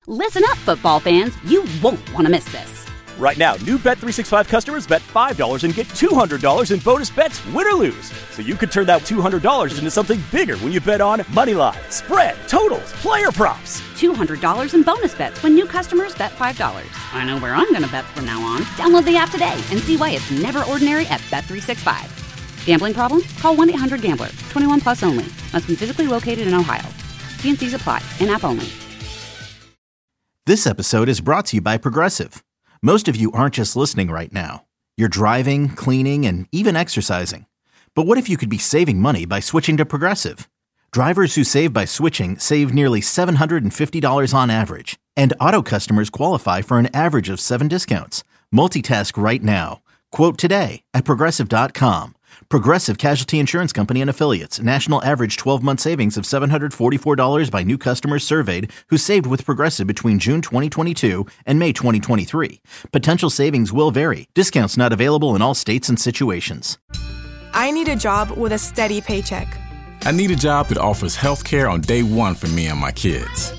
Listen up, football fans. You won't want to miss this. Right now, new Bet365 customers bet $5 and get $200 in bonus bets, win or lose. So you could turn that $200 into something bigger when you bet on money line, spread, totals, player props. $200 in bonus bets when new customers bet $5. I know where I'm going to bet from now on. Download the app today and see why it's never ordinary at Bet365. Gambling problem? Call 1-800-GAMBLER. 21 plus only. Must be physically located in Ohio. T&Cs apply. In-app only. This episode is brought to you by Progressive. Most of you aren't just listening right now. You're driving, cleaning, and even exercising. But what if you could be saving money by switching to Progressive? Drivers who save by switching save nearly $750 on average. And auto customers qualify for an average of 7 discounts. Multitask right now. Quote today at Progressive.com. Progressive Casualty Insurance Company and Affiliates. National average 12-month savings of $744 by new customers surveyed who saved with Progressive between June 2022 and May 2023. Potential savings will vary. Discounts not available in all states and situations. I need a job with a steady paycheck. I need a job that offers health care on day one for me and my kids.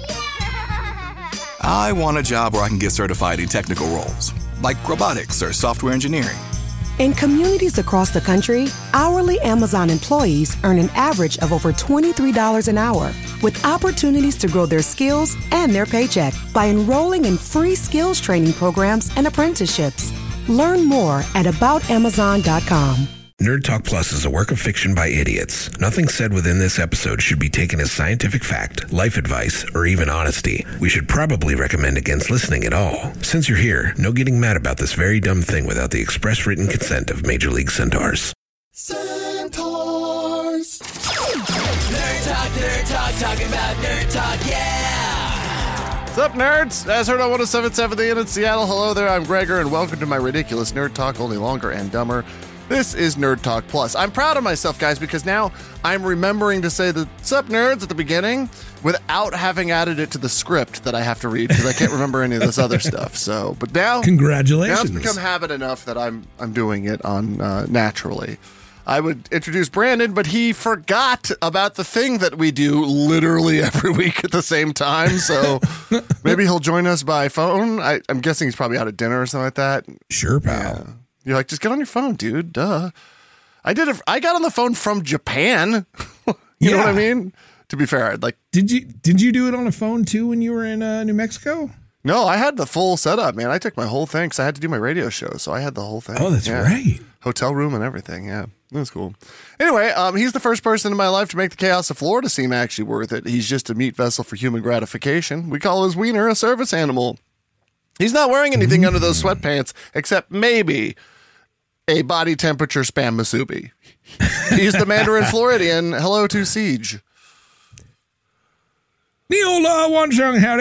I want a job where I can get certified in technical roles, like robotics or software engineering. In communities across the country, hourly Amazon employees earn an average of over $23 an hour, with opportunities to grow their skills and their paycheck by enrolling in free skills training programs and apprenticeships. Learn more at aboutamazon.com. Nerd Talk Plus is a work of fiction by idiots. Nothing said within this episode should be taken as scientific fact, life advice, or even honesty. We should probably recommend against listening at all. Since you're here, no getting mad about this very dumb thing without the express written consent of Major League Centaurs. Centaurs! Nerd Talk, talking about Nerd Talk, yeah! What's up, nerds? As heard on 107.7 The Inn in Seattle. Hello there, I'm Gregor, and welcome to my ridiculous Nerd Talk, only longer and dumber. This is Nerd Talk Plus. I'm proud of myself, guys, because now I'm remembering to say the "Sup, nerds" at the beginning without having added it to the script that I have to read because I can't remember any of this other stuff. So, but now, congratulations! Now it's become habit enough that I'm doing it on naturally. I would introduce Brandon, but he forgot about the thing that we do literally every week at the same time. So maybe he'll join us by phone. I'm guessing he's probably out at dinner or something like that. Sure, pal. Yeah. You're like, just get on your phone, dude. Duh. I got on the phone from Japan. You know what I mean? To be fair, I'd like. Did you do it on a phone too when you were in New Mexico? No, I had the full setup, man. I took my whole thing because I had to do my radio show, so I had the whole thing. Oh, that's right. Hotel room and everything. Yeah, that was cool. Anyway, he's the first person in my life to make the chaos of Florida seem actually worth it. He's just a meat vessel for human gratification. We call his wiener a service animal. He's not wearing anything under those sweatpants except maybe a body temperature Spam Musubi. He's the Mandarin Floridian. Hello to Siege. I don't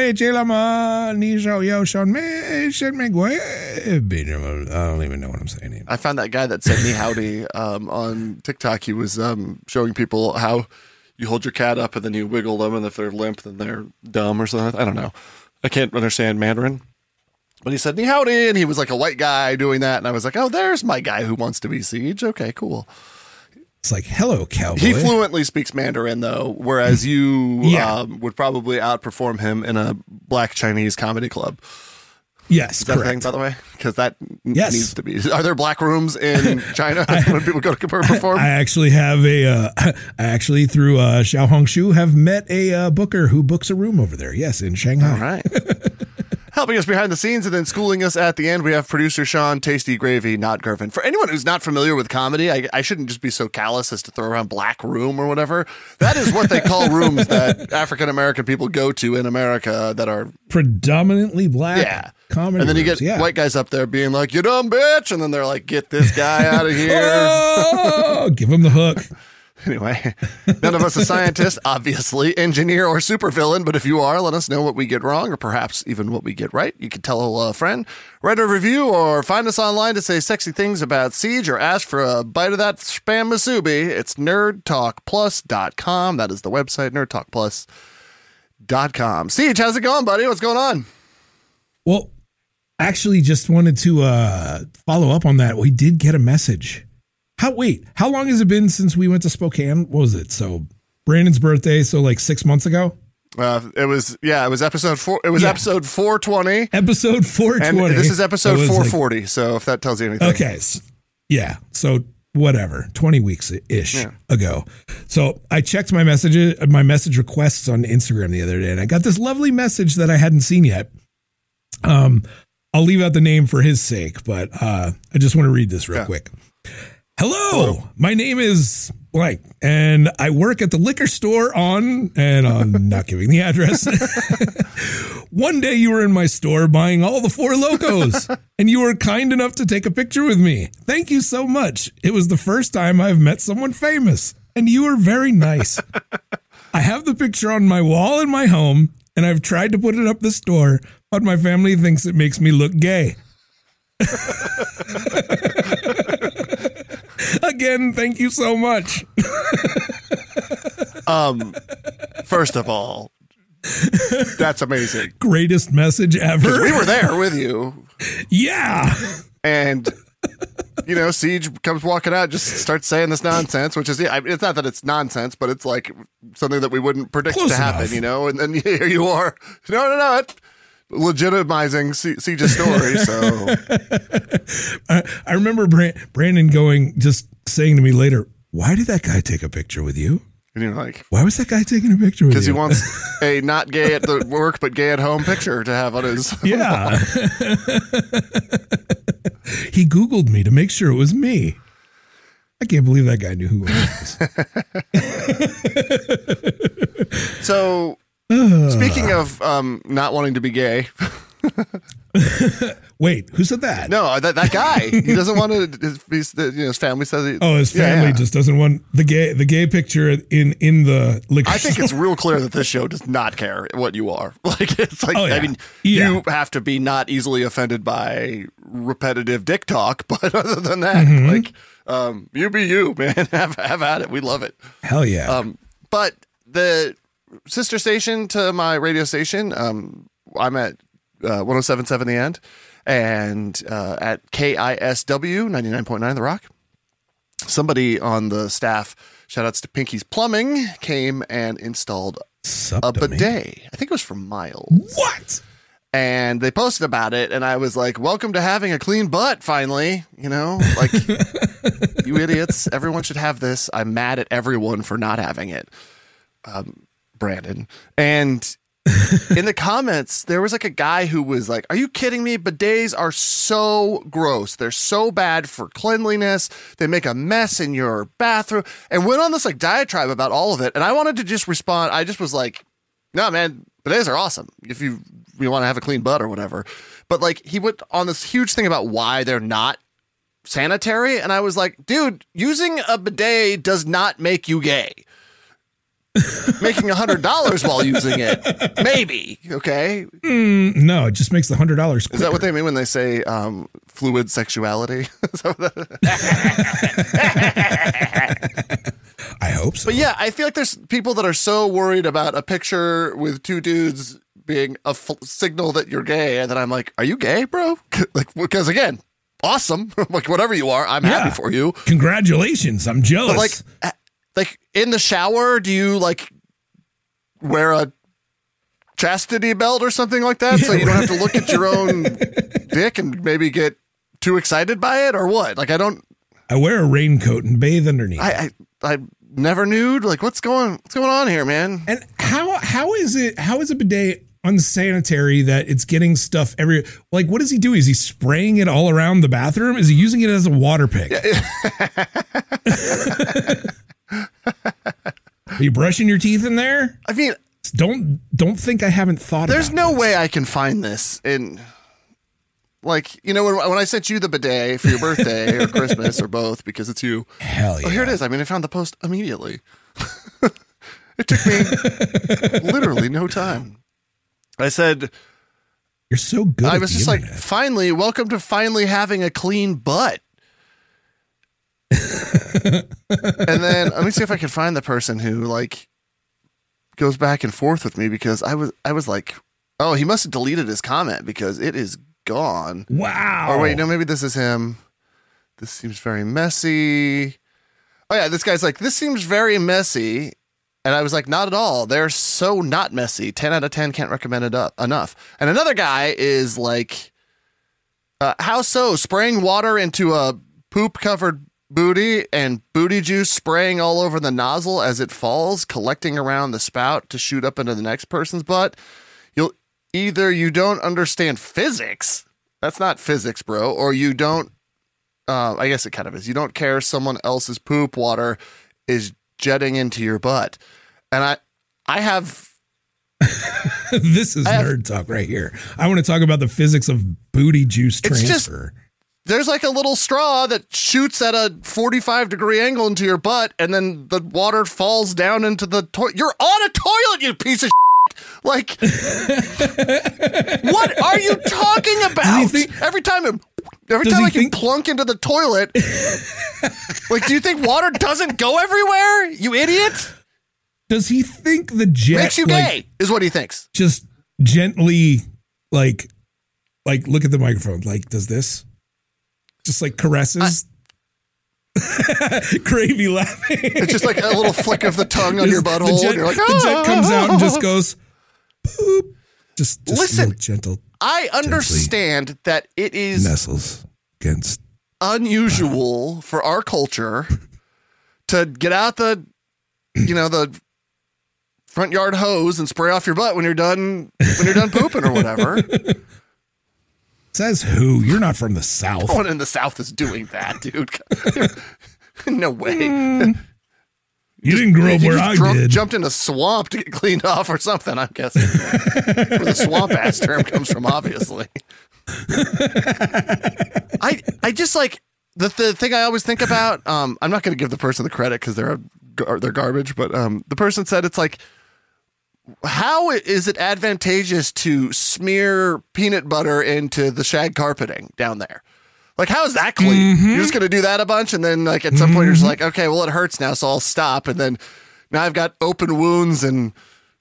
even know what I'm saying. I found that guy that said me howdy on TikTok. He was showing people how you hold your cat up and then you wiggle them, and if they're limp, then they're dumb or something. I don't know. I can't understand Mandarin. But he said, "Ni howdy," and he was like a white guy doing that. And I was like, oh, there's my guy who wants to be Siege. Okay, cool. It's like, hello, cowboy. He fluently speaks Mandarin, though, whereas you would probably outperform him in a black Chinese comedy club. Yes, Is that correct. a thing, by the way? Because that needs to be. Are there black rooms in China when people go to perform? I actually have through Xiao Hongshu, have met a booker who books a room over there. Yes, in Shanghai. All right. Helping us behind the scenes and then schooling us at the end, we have producer Sean, Tasty Gravy, Not Gervin. For anyone who's not familiar with comedy, I shouldn't just be so callous as to throw around black room or whatever. That is what they call rooms that African-American people go to in America that are predominantly black comedy and then you get white guys up there being like, "You dumb bitch," and then they're like, "Get this guy out of here." Oh, give him the hook. Anyway, none of us are scientists, obviously, engineer or supervillain, but if you are, let us know what we get wrong or perhaps even what we get right. You can tell a friend, write a review, or find us online to say sexy things about Siege or ask for a bite of that Spam Musubi. It's nerdtalkplus.com. That is the website, nerdtalkplus.com. Siege, how's it going, buddy? What's going on? Well, actually just wanted to follow up on that. We did get a message. How long has it been since we went to Spokane? What was it? So Brandon's birthday, so like 6 months ago? It was episode 4. It was episode 420. Episode 420. And this is episode 440. So if that tells you anything. Okay. So whatever, 20 weeks ish ago. So I checked my message requests on Instagram the other day, and I got this lovely message that I hadn't seen yet. I'll leave out the name for his sake, but I just want to read this real quick. Hello, my name is blank, and I work at the liquor store and I'm not giving the address. One day you were in my store buying all the Four Locos, and you were kind enough to take a picture with me. Thank you so much. It was the first time I've met someone famous, and you were very nice. I have the picture on my wall in my home, and I've tried to put it up the store, but my family thinks it makes me look gay. Again, thank you so much. First of all, that's amazing. Greatest message ever. We were there with you. Yeah. And, Siege comes walking out, just starts saying this nonsense, which is, it's not that it's nonsense, but it's like something that we wouldn't predict to happen, and then here you are. No. Legitimizing Siege's story. So I remember Brandon just saying to me later, why did that guy take a picture with you? And you're like, why was that guy taking a picture with you? Because he wants a not gay at the work, but gay at home picture to have on his. Yeah. He Googled me to make sure it was me. I can't believe that guy knew who I was. So, speaking of not wanting to be gay. Wait, who said that? No, that guy. He doesn't want to. His family says. His family just doesn't want the gay picture in the liquor store. I think it's real clear that this show does not care what you are. I mean, you have to be not easily offended by repetitive dick talk, but other than that, you be you, man. Have at it. We love it. Hell yeah. But the sister station to my radio station, I'm at 107.7 The End, and at KISW 99.9 The Rock. Somebody on the staff, shout outs to Pinky's Plumbing, came and installed a bidet. I think it was from Miles. What? And they posted about it, and I was like, welcome to having a clean butt, finally. You idiots. Everyone should have this. I'm mad at everyone for not having it. Brandon. And in the comments, there was a guy who was like, are you kidding me? Bidets are so gross. They're so bad for cleanliness. They make a mess in your bathroom, and went on this diatribe about all of it. And I wanted to just respond. I just was like, no, man, bidets are awesome if you want to have a clean butt or whatever. But he went on this huge thing about why they're not sanitary. And I was like, dude, using a bidet does not make you gay. Making $100 while using it, maybe. Okay. No, it just makes the $100 quicker. Is that what they mean when they say fluid sexuality? I hope so. But yeah, I feel like there's people that are so worried about a picture with two dudes being a signal that you're gay, and then I'm like, are you gay, bro? Because again, awesome. Whatever you are, I'm happy for you. Congratulations. I'm jealous. But in the shower, do you wear a chastity belt or something like that, so you don't have to look at your own dick and maybe get too excited by it, or what? I wear a raincoat and bathe underneath. I never nude. What's going on here, man? And how is a bidet unsanitary that it's getting stuff everywhere? What does he do? Is he spraying it all around the bathroom? Is he using it as a water pick? Are you brushing your teeth in there? I mean, don't think I haven't thought about it. There's no way I can find this in when I sent you the bidet for your birthday or Christmas or both, because it's you. Hell yeah. Oh, here it is. I mean, I found the post immediately. It took me literally no time. I said, you're so good. I was just internet. Finally, welcome to finally having a clean butt. And then let me see if I can find the person who goes back and forth with me, because I was like, oh, he must have deleted his comment because it is gone. Wow. Or wait, no, maybe this is him. This seems very messy. Oh yeah, this guy's like, this seems very messy. And I was like, not at all. They're so not messy. 10 out of 10, can't recommend it enough. And another guy is like, how so? Spraying water into a poop-covered booty and booty juice spraying all over the nozzle as it falls, collecting around the spout to shoot up into the next person's butt. You don't understand physics. That's not physics, bro. Or you don't, I guess it kind of is. You don't care someone else's poop water is jetting into your butt. And I have this is nerd talk right here. I want to talk about the physics of booty juice transfer. There's like a little straw that shoots at a 45-degree angle into your butt, and then the water falls down into the toilet. You're on a toilet, you piece of shit. Like, what are you talking about? Every time you plunk into the toilet, like, do you think water doesn't go everywhere? You idiot. Does he think the jet makes you gay? Is what he thinks. Just gently, like look at the microphone. Like, does this? Just like caresses. Gravy laughing. It's just like a little flick of the tongue on your butthole. The jet comes out and just goes, poop. Just listen, gentle. I understand that it is nestles against unusual for our culture to get out the front yard hose and spray off your butt when you're done pooping or whatever. Says who? You're not from the South. No one in the South is doing that, dude. No way. You didn't grow up where I did. Jumped in a swamp to get cleaned off or something, I'm guessing. Where the swamp ass term comes from, obviously. I just like the thing I always think about. I'm not going to give the person the credit because they're garbage, but the person said it's like, how is it advantageous to smear peanut butter into the shag carpeting down there? Like, how is that clean? You're just going to do that a bunch, and then like at some point you're just like, okay, well it hurts now, so I'll stop, and then now I've got open wounds and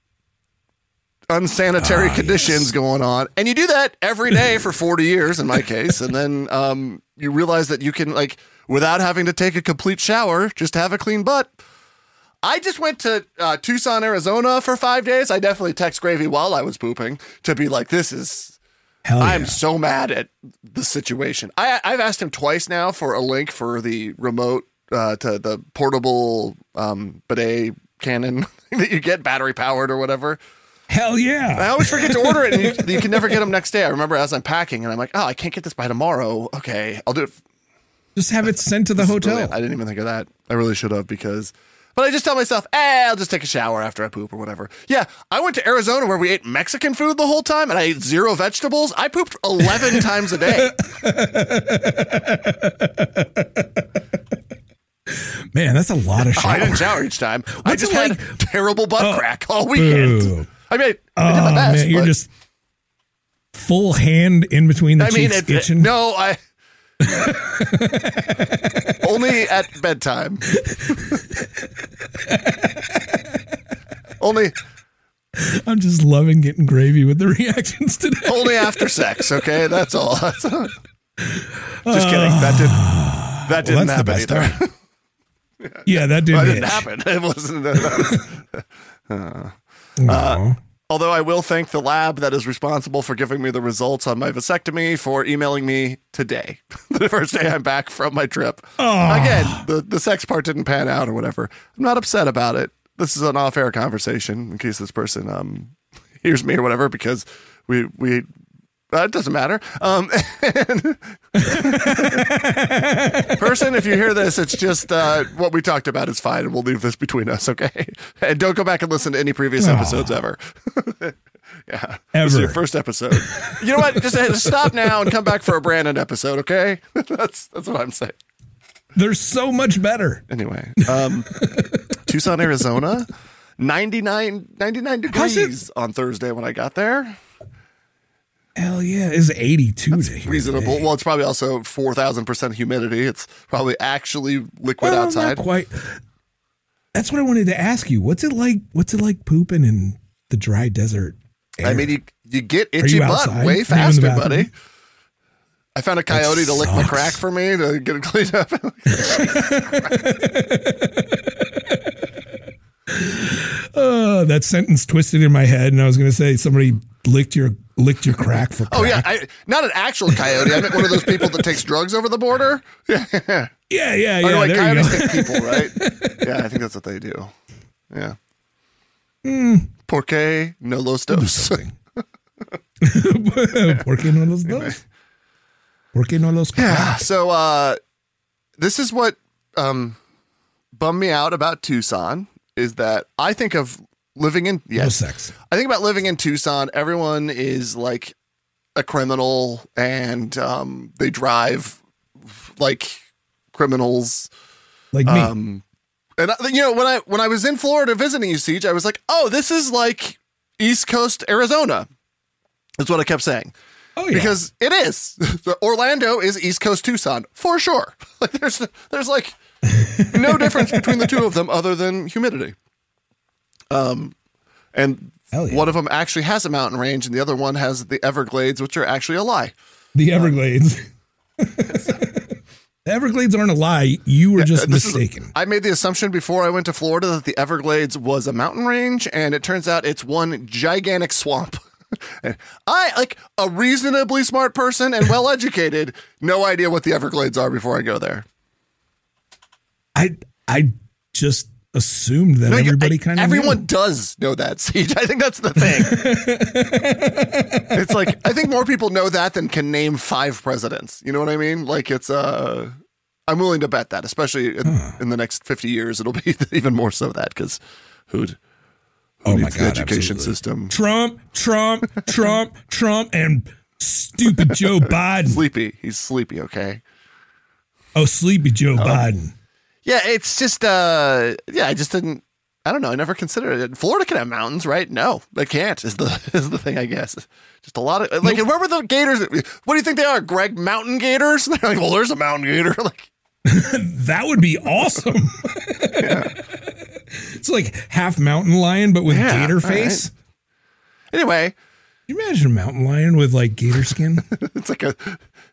unsanitary conditions going on, and you do that every day for 40 years in my case, and then you realize that you can, like, without having to take a complete shower, just have a clean butt. I just went to Tucson, Arizona for 5 days. I definitely text Gravy while I was pooping to be like, this is, I'm so mad at the situation. I've asked him twice now for a link for the remote to the portable bidet cannon that you get battery powered or whatever. Hell yeah. I always forget to order it, and you can never get them next day. I remember as I'm packing, and I'm like, oh, I can't get this by tomorrow. Okay, I'll do it. Just have it sent to the hotel. Brilliant. I didn't even think of that. I really should have, but I just tell myself, I'll just take a shower after I poop or whatever. Yeah, I went to Arizona where we ate Mexican food the whole time, and I ate 0 vegetables. I pooped 11 times a day. Man, that's a lot of showers. I didn't shower each time. I just had terrible butt crack all weekend. Boo. I mean, I did my best. Man, you're just full hand in between the cheeks itching. No, only at bedtime. Only. I'm just loving getting Gravy with the reactions today. Only after sex, okay? That's all. Just kidding. That didn't happen either. Yeah, that didn't happen. It wasn't. Although I will thank the lab that is responsible for giving me the results on my vasectomy for emailing me today, the first day I'm back from my trip. Again, the sex part didn't pan out or whatever. I'm not upset about it. This is an off-air conversation in case this person hears me or whatever, because we it doesn't matter. Person, if you hear this, it's just what we talked about is fine, and we'll leave this between us, okay? And don't go back and listen to any previous episodes ever. Yeah. Ever. This is your first episode. You know what? Just stop now and come back for a Brandon episode, okay? That's what I'm saying. They're so much better. Anyway, Tucson, Arizona, 99 degrees on Thursday when I got there. Hell yeah. It's 82 That's reasonable. Well, it's probably also 4,000% humidity. It's probably actually liquid outside. Not quite. That's what I wanted to ask you. What's it like pooping in the dry desert air? I mean, you get itchy butt way faster, buddy. I found a coyote to lick my crack for me to get it cleaned up. That sentence twisted in my head, and I was going to say somebody licked your crack for crack. Oh yeah, not an actual coyote. I meant one of those people that takes drugs over the border. Yeah. Like there you coyotes go. take people, right? Yeah, I think that's what they do. Yeah. Porque no los dos. Porque no los dos. Porque no los crack. Yeah. So this is what bummed me out about Tucson is that I think of living in No sex. I think about living in Tucson. Everyone is like a criminal and they drive like criminals. Like me. And when I was in Florida visiting you, Siege, I was like, oh, this is like East Coast Arizona. That's what I kept saying. Oh yeah. Because it is. Orlando is East Coast Tucson for sure. Like there's like no difference between the two of them other than humidity. And one of them actually has a mountain range and the other one has the Everglades, which are actually a lie. The Everglades. The Everglades aren't a lie. You were just mistaken. I made the assumption before I went to Florida that the Everglades was a mountain range, and it turns out it's one gigantic swamp. I, like a reasonably smart person and well-educated, no idea what the Everglades are before I go there. I just assumed that everybody kind of everyone does know that, Siege. I think that's the thing. It's like I think more people know that than can name 5 presidents. You know what I mean? Like it's I'm willing to bet that, especially in the next 50 years, it'll be even more so that because who needs the education system? Trump, and stupid Joe Biden. Sleepy. He's sleepy. Okay. Oh, sleepy Joe Biden. Yeah, it's just, I just didn't, I don't know. I never considered it. Florida can have mountains, right? No, they can't is the thing, I guess. Just a lot of, like, remember the gators? What do you think they are, Greg? Mountain gators? They're like, well, there's a mountain gator. Like, that would be awesome. It's like half mountain lion, but with gator face. Right. Anyway. Can you imagine a mountain lion with like gator skin? It's like a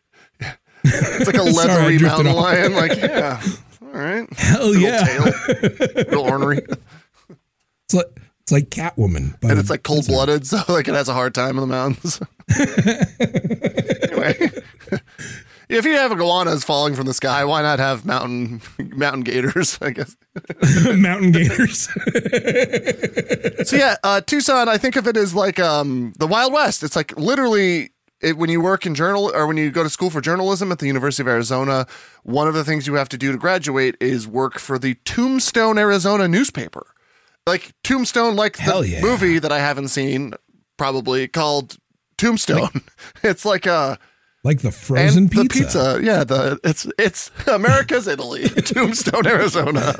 leathery mountain lion. Like, yeah. All right. Hell little yeah. Tail, real ornery. It's like Catwoman. And it's like cold-blooded, so like it has a hard time in the mountains. Anyway. If you have iguanas falling from the sky, why not have mountain gators, I guess? Mountain gators. So yeah, Tucson, I think of it as like the Wild West. It's like literally when you work in when you go to school for journalism at the University of Arizona, one of the things you have to do to graduate is work for the Tombstone, Arizona newspaper. Like Tombstone, like the movie that I haven't seen, probably called Tombstone. It's like like the frozen pizza. The pizza, yeah. It's America's Italy, Tombstone, Arizona.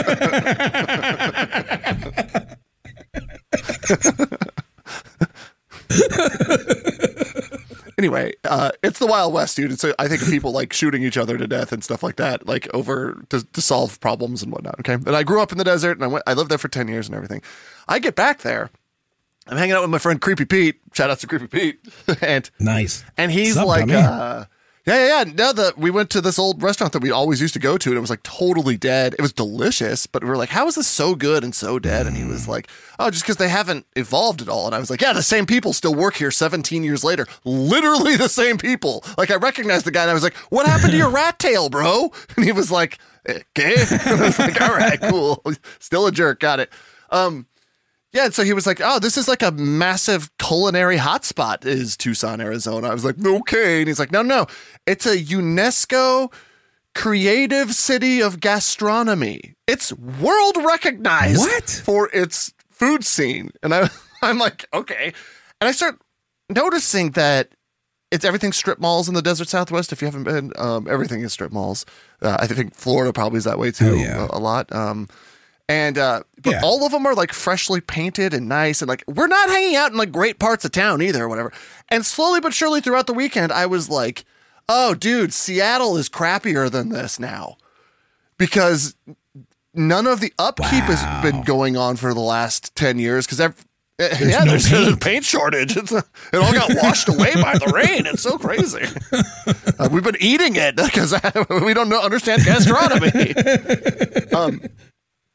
Anyway, it's the Wild West, dude. So I think of people like shooting each other to death and stuff like that, like over to solve problems and whatnot. Okay, and I grew up in the desert, and I lived there for 10 years and everything. I get back there. I'm hanging out with my friend Creepy Pete. Shout out to Creepy Pete. And nice. And he's like, yeah. Now that we went to this old restaurant that we always used to go to, and it was like totally dead. It was delicious, but we were like, how is this so good and so dead? And he was like, oh, just because they haven't evolved at all. And I was like, yeah, the same people still work here 17 years later. Literally the same people. Like I recognized the guy and I was like, what happened to your rat tail, bro? And he was like, okay. And I was like, all right, cool. Still a jerk. Got it. Yeah, and so he was like, oh, this is like a massive culinary hotspot is Tucson, Arizona. I was like, okay. And he's like, no. It's a UNESCO Creative City of Gastronomy. It's world recognized for its food scene. And I'm like, okay. And I start noticing that everything's strip malls in the desert Southwest. If you haven't been, everything is strip malls. I think Florida probably is that way too, a lot. But all of them are like freshly painted and nice. And like, we're not hanging out in like great parts of town either or whatever. And slowly but surely throughout the weekend, I was like, oh, dude, Seattle is crappier than this now because none of the upkeep has been going on for the last 10 years. Cause there's a paint shortage. It all got washed away by the rain. It's so crazy. We've been eating it because we don't understand gastronomy.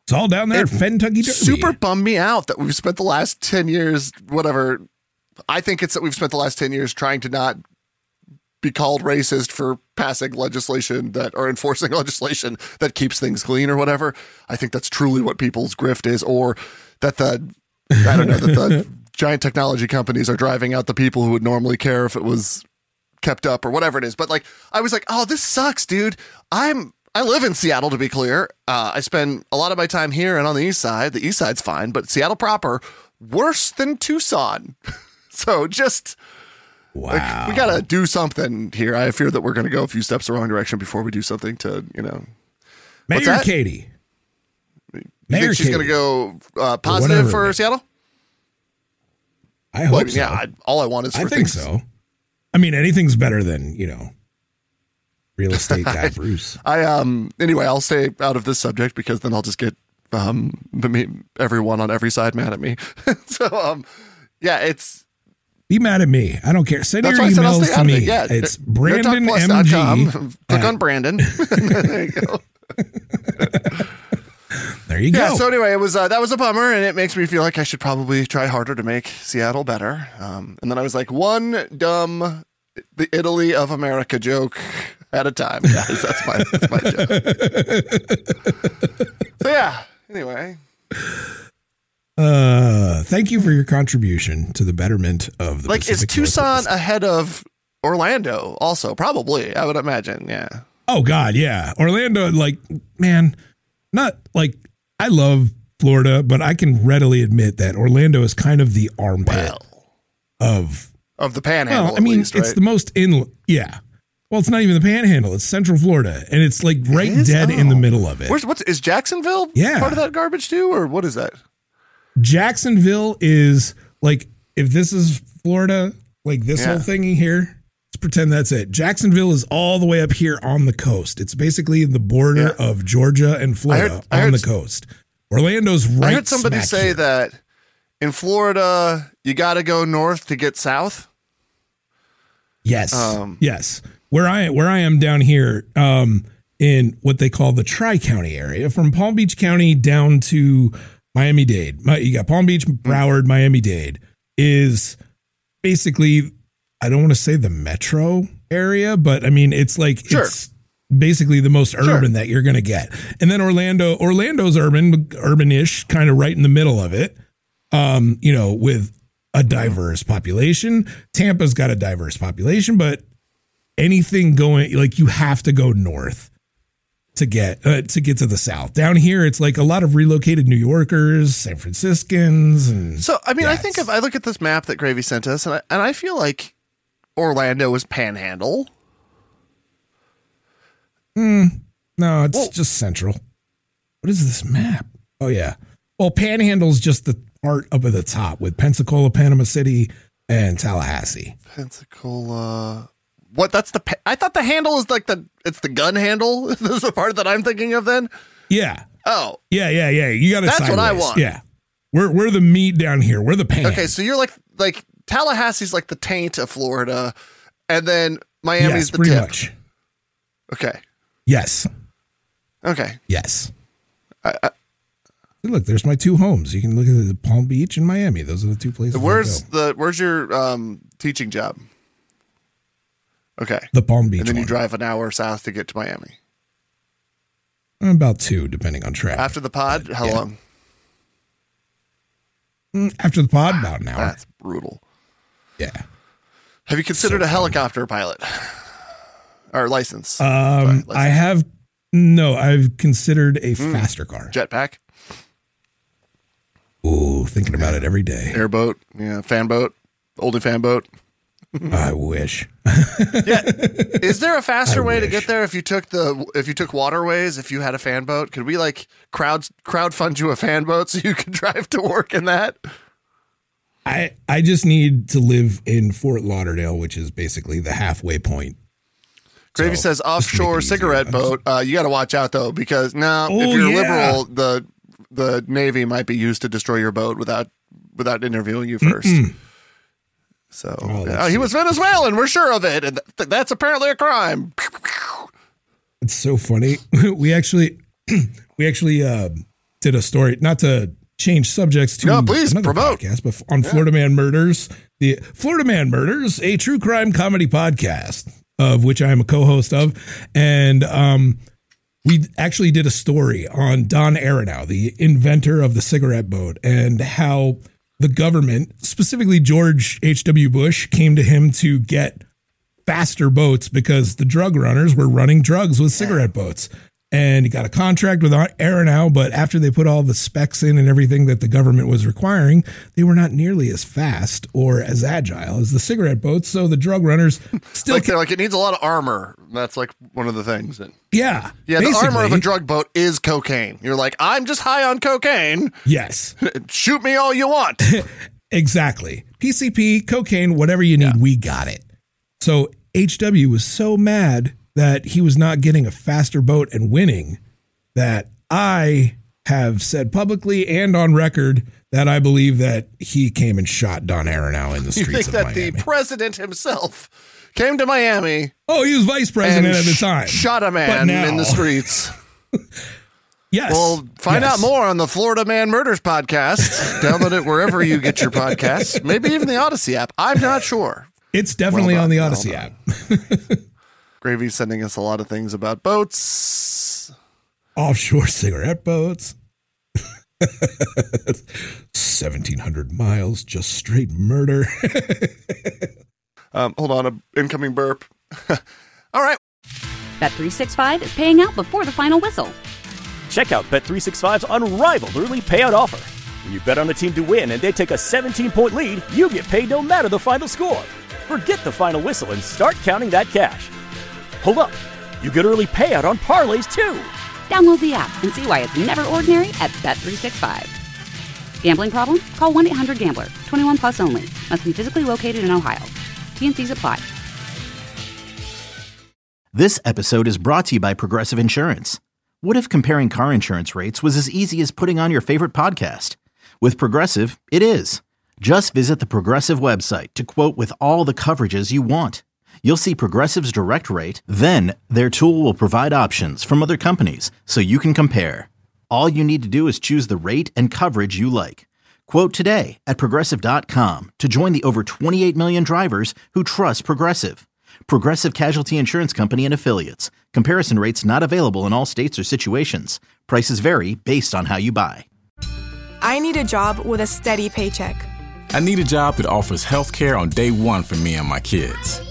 It's all down there at Kentucky Derby. Super bummed me out that we've spent the last 10 years, whatever. I think it's that we've spent the last 10 years trying to not be called racist for passing legislation or enforcing legislation that keeps things clean or whatever. I think that's truly what people's grift is, or that the giant technology companies are driving out the people who would normally care if it was kept up or whatever it is. But like, I was like, oh, this sucks, dude. I live in Seattle, to be clear. I spend a lot of my time here and on the east side. The east side's fine, but Seattle proper, worse than Tucson. So just, wow. Like, we got to do something here. I fear that we're going to go a few steps the wrong direction before we do something to, Mayor Katie. You think she's going to go positive for Seattle? I hope so. Yeah, all I want is for I think so. I mean, anything's better than, real estate guy Bruce. Anyway, I'll stay out of this subject because then I'll just get everyone on every side mad at me. So it's be mad at me. I don't care. Send your emails to me. Yeah, it's BrandonMG. Click on Brandon. There you go. There you go. Yeah. So anyway, it was that was a bummer, and it makes me feel like I should probably try harder to make Seattle better. And then I was like, one dumb the Italy of America joke at a time, guys. That's my joke. So yeah. Anyway. Thank you for your contribution to the betterment of the Pacific is Tucson Northwest. ahead of Orlando also? Probably, I would imagine. Yeah. Oh God. Yeah. Orlando, not like I love Florida, but I can readily admit that Orlando is kind of the armpit of the panhandle. Well, I mean, least, right? it's the most yeah. Well, it's not even the panhandle. It's Central Florida. And it's like right dead in the middle of it. Is Jacksonville part of that garbage too? Or what is that? Jacksonville is like, if this is Florida, like this whole thing here, let's pretend that's it. Jacksonville is all the way up here on the coast. It's basically the border of Georgia and Florida on the coast. Orlando's right. I heard somebody say that in Florida, you got to go north to get south. Yes. Yes. Where I am down here, in what they call the Tri-County area, from Palm Beach County down to Miami-Dade. You got Palm Beach, Broward, Miami-Dade is basically, I don't want to say the metro area, but I mean, it's like, it's basically the most urban that you're going to get. And then Orlando's urban-ish, kind of right in the middle of it, with a diverse population. Tampa's got a diverse population, but anything going, like, you have to go north to get to the south. Down here, it's like a lot of relocated New Yorkers, San Franciscans, and so. I mean, I think if I look at this map that Gravy sent us, and I feel like Orlando is Panhandle. No, it's just central. What is this map? Oh yeah. Well, Panhandle's just the part up at the top with Pensacola, Panama City, and Tallahassee. Pensacola. What? That's I thought the handle is like it's the gun handle. This is the part that I'm thinking of then. Yeah. Oh. Yeah. You got it. That's sideways. what I want. Yeah. We're the meat down here. We're the pan. Okay, so you're like Tallahassee's like the taint of Florida, and then Miami's the pretty tip. Much. Okay. Yes. Okay. Yes. Look, there's my two homes. You can look at the Palm Beach and Miami. Those are the two places. Where's your teaching job? Okay. The Palm Beach. And then you drive an hour south to get to Miami. About 2, depending on traffic. After the pod, how long? After the pod, about an hour. That's brutal. Yeah. Have you considered a helicopter pilot or license? I have. No, I've considered a faster car. Jetpack. Ooh, thinking about it every day. Airboat. Yeah. Fan boat. Oldie fan boat. I wish. Yeah. Is there a faster way to get there if you took waterways, if you had a fan boat? Could we like crowdfund you a fan boat so you could drive to work in that? I just need to live in Fort Lauderdale, which is basically the halfway point. Gravy says offshore cigarette boat. You got to watch out though, because if you're liberal, the Navy might be used to destroy your boat without interviewing you first. So he was Venezuelan. We're sure of it. And that's apparently a crime. It's so funny. We actually did a story, not to change subjects to another promote podcast, but on Florida Man Murders, the Florida Man Murders, a true crime comedy podcast of which I am a co-host of. And we actually did a story on Don Aronow, the inventor of the cigarette boat, and how the government, specifically George H.W. Bush, came to him to get faster boats because the drug runners were running drugs with cigarette boats. And he got a contract with Aronow, but after they put all the specs in and everything that the government was requiring, they were not nearly as fast or as agile as the cigarette boats. So the drug runners still it needs a lot of armor. That's like one of the things that. Yeah. The armor of a drug boat is cocaine. You're like, I'm just high on cocaine. Yes. Shoot me all you want. Exactly. PCP, cocaine, whatever you need, we got it. So HW was so mad that he was not getting a faster boat and winning, that I have said publicly and on record that I believe that he came and shot Don Aronow in the streets of Miami. You think that the president himself came to Miami? Oh, he was vice president at the time. Shot a man in the streets. Yes. Well, find out more on the Florida Man Murders podcast. Download it wherever you get your podcasts. Maybe even the Odyssey app. I'm not sure. It's definitely on the Odyssey app. Gravy's sending us a lot of things about boats. Offshore cigarette boats. 1,700 miles, just straight murder. Hold on, an incoming burp. All right. Bet365 is paying out before the final whistle. Check out Bet365's unrivaled early payout offer. When you bet on a team to win and they take a 17-point lead, you get paid no matter the final score. Forget the final whistle and start counting that cash. Hold up. You get early payout on parlays, too. Download the app and see why it's never ordinary at Bet365. Gambling problem? Call 1-800-GAMBLER. 21 plus only. Must be physically located in Ohio. T&Cs apply. This episode is brought to you by Progressive Insurance. What if comparing car insurance rates was as easy as putting on your favorite podcast? With Progressive, it is. Just visit the Progressive website to quote with all the coverages you want. You'll see Progressive's direct rate, then their tool will provide options from other companies so you can compare. All you need to do is choose the rate and coverage you like. Quote today at Progressive.com to join the over 28 million drivers who trust Progressive. Progressive Casualty Insurance Company and Affiliates. Comparison rates not available in all states or situations. Prices vary based on how you buy. I need a job with a steady paycheck. I need a job that offers health care on day one for me and my kids.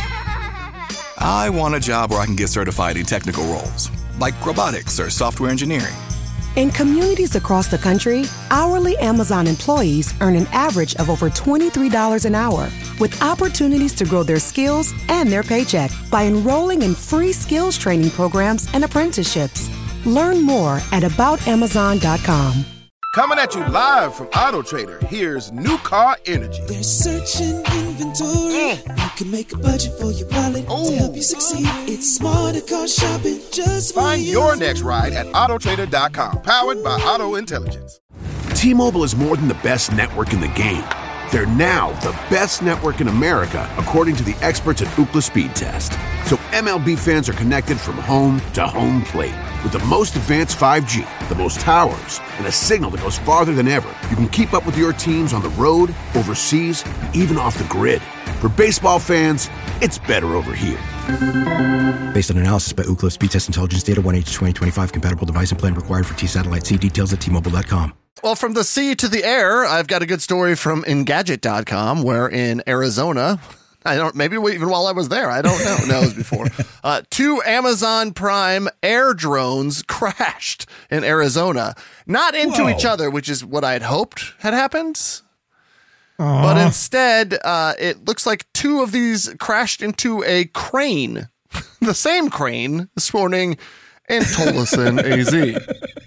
I want a job where I can get certified in technical roles, like robotics or software engineering. In communities across the country, hourly Amazon employees earn an average of over $23 an hour, with opportunities to grow their skills and their paycheck by enrolling in free skills training programs and apprenticeships. Learn more at aboutamazon.com. Coming at you live from Auto Trader, here's New Car Energy. They're searching inventory. You can make a budget for your wallet to help you succeed. It's smarter car shopping just for Find you. your next ride at autotrader.com. Powered by Auto Intelligence. T-Mobile is more than the best network in the game. They're now the best network in America, according to the experts at Ookla Speed Test. So MLB fans are connected from home to home plate. With the most advanced 5G, the most towers, and a signal that goes farther than ever, you can keep up with your teams on the road, overseas, and even off the grid. For baseball fans, it's better over here. Based on analysis by Ookla Speed Test Intelligence Data, 1H2025 compatible device and plan required for T-Satellite. See details at T-Mobile.com. Well, from the sea to the air, I've got a good story from Engadget.com, where in Arizona, maybe even while I was there, I don't know. No, it was before. 2 Amazon Prime air drones crashed in Arizona. Not into each other, which is what I had hoped had happened. Aww. But instead, it looks like 2 of these crashed into a crane. The same crane this morning in Tolleson, AZ.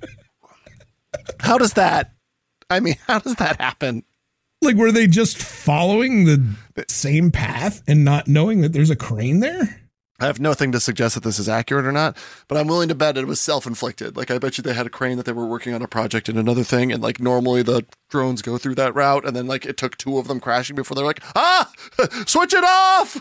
How does that happen? Like, were they just following the same path and not knowing that there's a crane there? I have nothing to suggest that this is accurate or not, but I'm willing to bet it was self-inflicted. Like, I bet you they had a crane that they were working on a project in another thing, and like normally the drones go through that route, and then like it took 2 of them crashing before they're like, switch it off.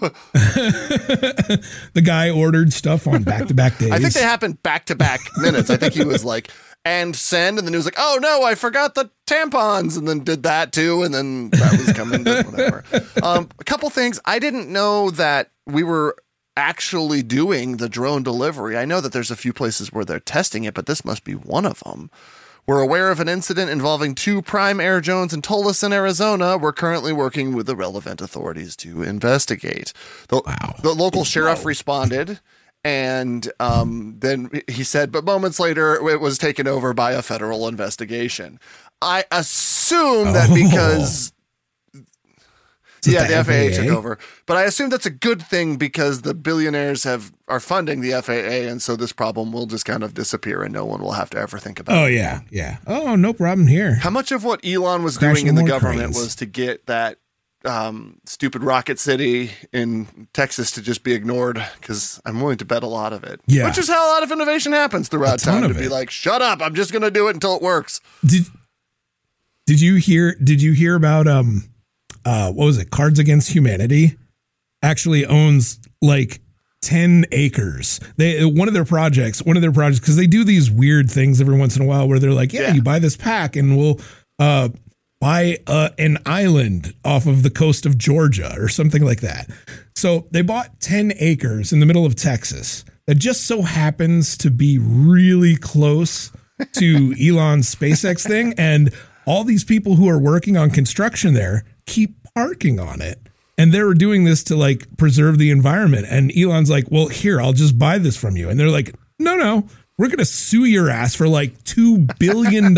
The guy ordered stuff on back-to-back days. I think they happened back-to-back minutes. I think he was like and send. And then he was like, oh no, I forgot the tampons. And then did that too. And then that was coming to whatever. A couple things. I didn't know that we were actually doing the drone delivery. I know that there's a few places where they're testing it, but this must be one of them. We're aware of an incident involving 2 Prime Air drones in Tolleson, Arizona. We're currently working with the relevant authorities to investigate. The local sheriff responded, and then he said, but moments later, it was taken over by a federal investigation. I assume that because... Yeah, the FAA took over. But I assume that's a good thing because the billionaires are funding the FAA, and so this problem will just kind of disappear and no one will have to ever think about it. Oh, yeah, yeah. Oh, no problem here. How much of what Elon was doing in the government was to get that stupid rocket city in Texas to just be ignored? Because I'm willing to bet a lot of it. Yeah. Which is how a lot of innovation happens throughout time, to be like, shut up, I'm just going to do it until it works. Did you hear about... what was it? Cards Against Humanity actually owns like 10 acres. One of their projects, because they do these weird things every once in a while where they're like, you buy this pack and we'll buy an island off of the coast of Georgia or something like that. So they bought 10 acres in the middle of Texas that just so happens to be really close to Elon's SpaceX thing. And all these people who are working on construction there keep parking on it. And they were doing this to like preserve the environment. And Elon's like, well, here, I'll just buy this from you. And they're like, no, we're going to sue your ass for like $2 billion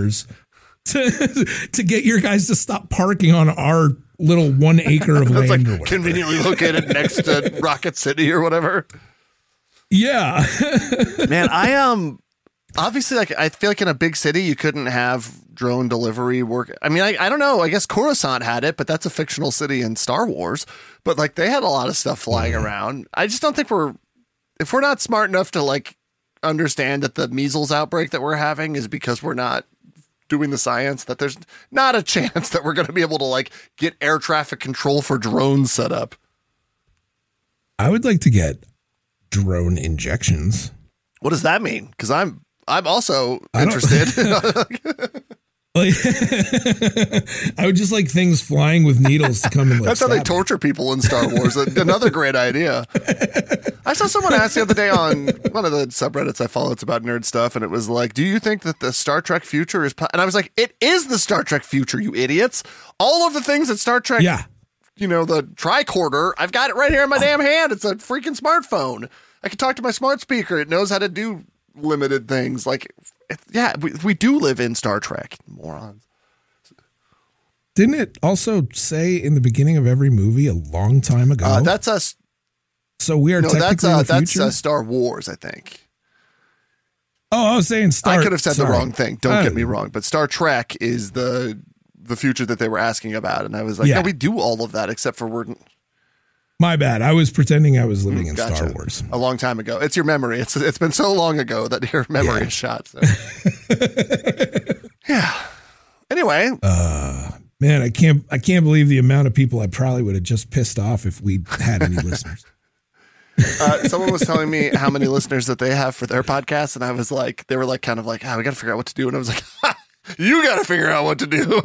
to get your guys to stop parking on our little 1 acre of land like or whatever. Conveniently located next to Rocket City or whatever. Yeah. Man, obviously, like, I feel like in a big city, you couldn't have drone delivery work. I mean, I don't know. I guess Coruscant had it, but that's a fictional city in Star Wars. But like, they had a lot of stuff flying around. I just don't think if we're not smart enough to like understand that the measles outbreak that we're having is because we're not doing the science, that there's not a chance that we're going to be able to like get air traffic control for drones set up. I would like to get drone injections. What does that mean? Because I'm also interested. I would just like things flying with needles to come and like, that's how they torture people in Star Wars. Another great idea. I saw someone ask the other day on one of the subreddits I follow. It's about nerd stuff. And it was like, do you think that the Star Trek future is... And I was like, it is the Star Trek future, you idiots. All of the things that Star Trek... Yeah. You know, the tricorder, I've got it right here in my damn hand. It's a freaking smartphone. I can talk to my smart speaker. It knows how to do limited things. Like, we do live in Star Trek, morons. Didn't it also say in the beginning of every movie a long time ago? That's us. So we are technically in the future? That's Star Wars, I think. Oh, I was saying Star. I could have said the wrong thing. Don't get me wrong, but Star Trek is the future that they were asking about, and I was like, no, we do all of that except for we're. My bad. I was pretending I was living in Star Wars a long time ago. It's your memory. It's been so long ago that your memory is shot. So. Yeah. Anyway. Man, I can't believe the amount of people I probably would have just pissed off if we had any listeners. Someone was telling me how many listeners that they have for their podcast, and I was like, they were like, kind of like, we got to figure out what to do, and I was like, you got to figure out what to do.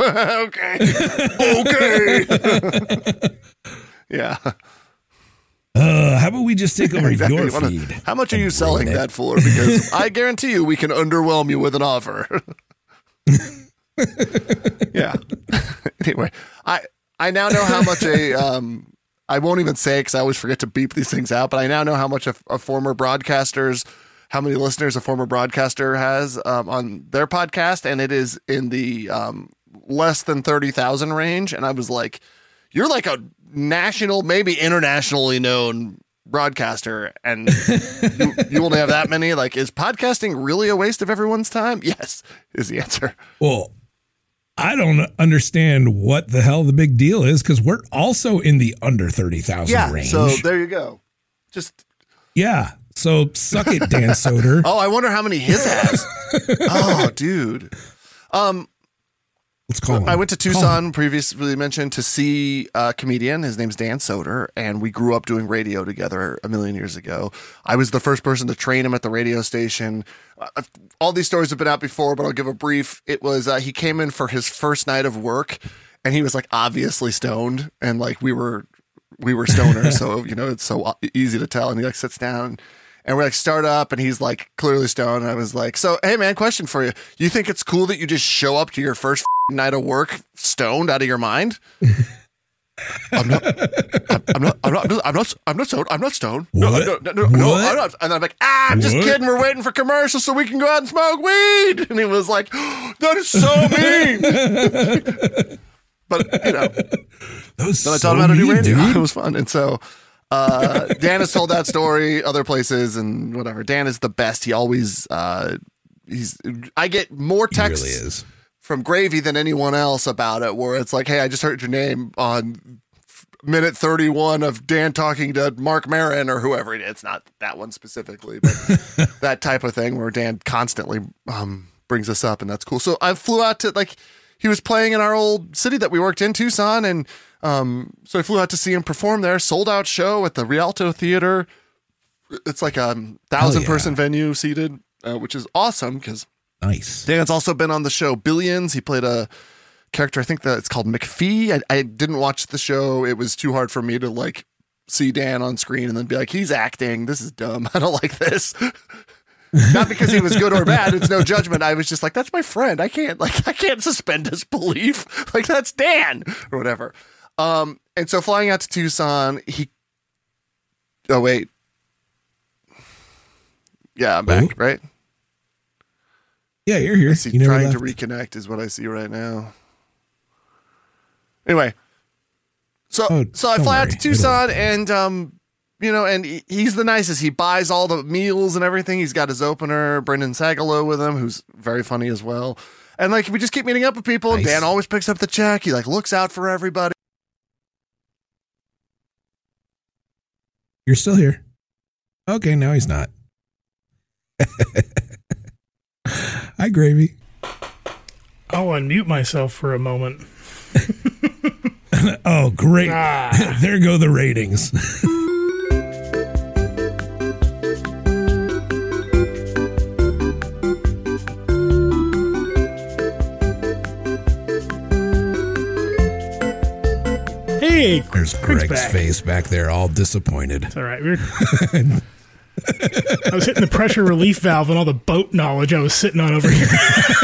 Okay. Yeah. How about we just take over your feed? How much are you selling that for? Because I guarantee you we can underwhelm you with an offer. Yeah. Anyway, I now know how much I won't even say it because I always forget to beep these things out, but I now know how much a former broadcaster's, how many listeners a former broadcaster has on their podcast, and it is in the less than 30,000 range. And I was like, you're like a national, maybe internationally known broadcaster, and you only have that many. Like, is podcasting really a waste of everyone's time? Yes, is the answer. Well, I don't understand what the hell the big deal is, because we're also in the under 30,000 range. So there you go. So suck it, Dan Soder. Oh, I wonder how many his has. Oh, dude. Let's call him. I went to Tucson, previously mentioned, to see a comedian. His name's Dan Soder, and we grew up doing radio together a million years ago. I was the first person to train him at the radio station. All these stories have been out before, but I'll give a brief. It was he came in for his first night of work, and he was like obviously stoned, and like we were stoners, so it's so easy to tell. And he like sits down. And we're like, start up, and he's like clearly stoned. And I was like, so, hey man, question for you. You think it's cool that you just show up to your first night of work stoned out of your mind? I'm not stoned. I'm not stoned. No, I'm not. And I'm like, I'm just kidding. We're waiting for commercials so we can go out and smoke weed. And he was like, that is so mean. But, then I taught him how to do radio. It was fun. And so, Dan has told that story other places and whatever. Dan is the best. He always I get more texts from Gravy than anyone else about it, where it's like, hey, I just heard your name on minute 31 of Dan talking to Mark Maron or whoever it is. It's not that one specifically, but that type of thing where Dan constantly brings us up, and that's cool. So I flew out to, like, he was playing in our old city that we worked in, Tucson, and so I flew out to see him perform there. Sold out show at the Rialto Theater. It's like a 1,000-person venue seated, which is awesome because nice. Dan's also been on the show Billions. He played a character, I think that it's called McPhee. I didn't watch the show. It was too hard for me to like see Dan on screen and then be like, he's acting. This is dumb. I don't like this. Not because he was good or bad. It's no judgment. I was just like, that's my friend. I can't suspend disbelief. Like, that's Dan or whatever. And so flying out to Tucson, oh wait. Yeah, I'm back, right? Yeah, you're here. I see trying to reconnect is what I see right now. Anyway. So I fly out to Tucson and, and he's the nicest. He buys all the meals and everything. He's got his opener, Brendan Sagalow, with him, who's very funny as well. And like, we just keep meeting up with people. Nice. And Dan always picks up the check. He like looks out for everybody. You're still here. Okay, now he's not. Hi, Gravy. I'll unmute myself for a moment. Oh, great. There go the ratings. Hey, there's Greg's face back there, all disappointed. It's all right. I was hitting the pressure relief valve and all the boat knowledge I was sitting on over here.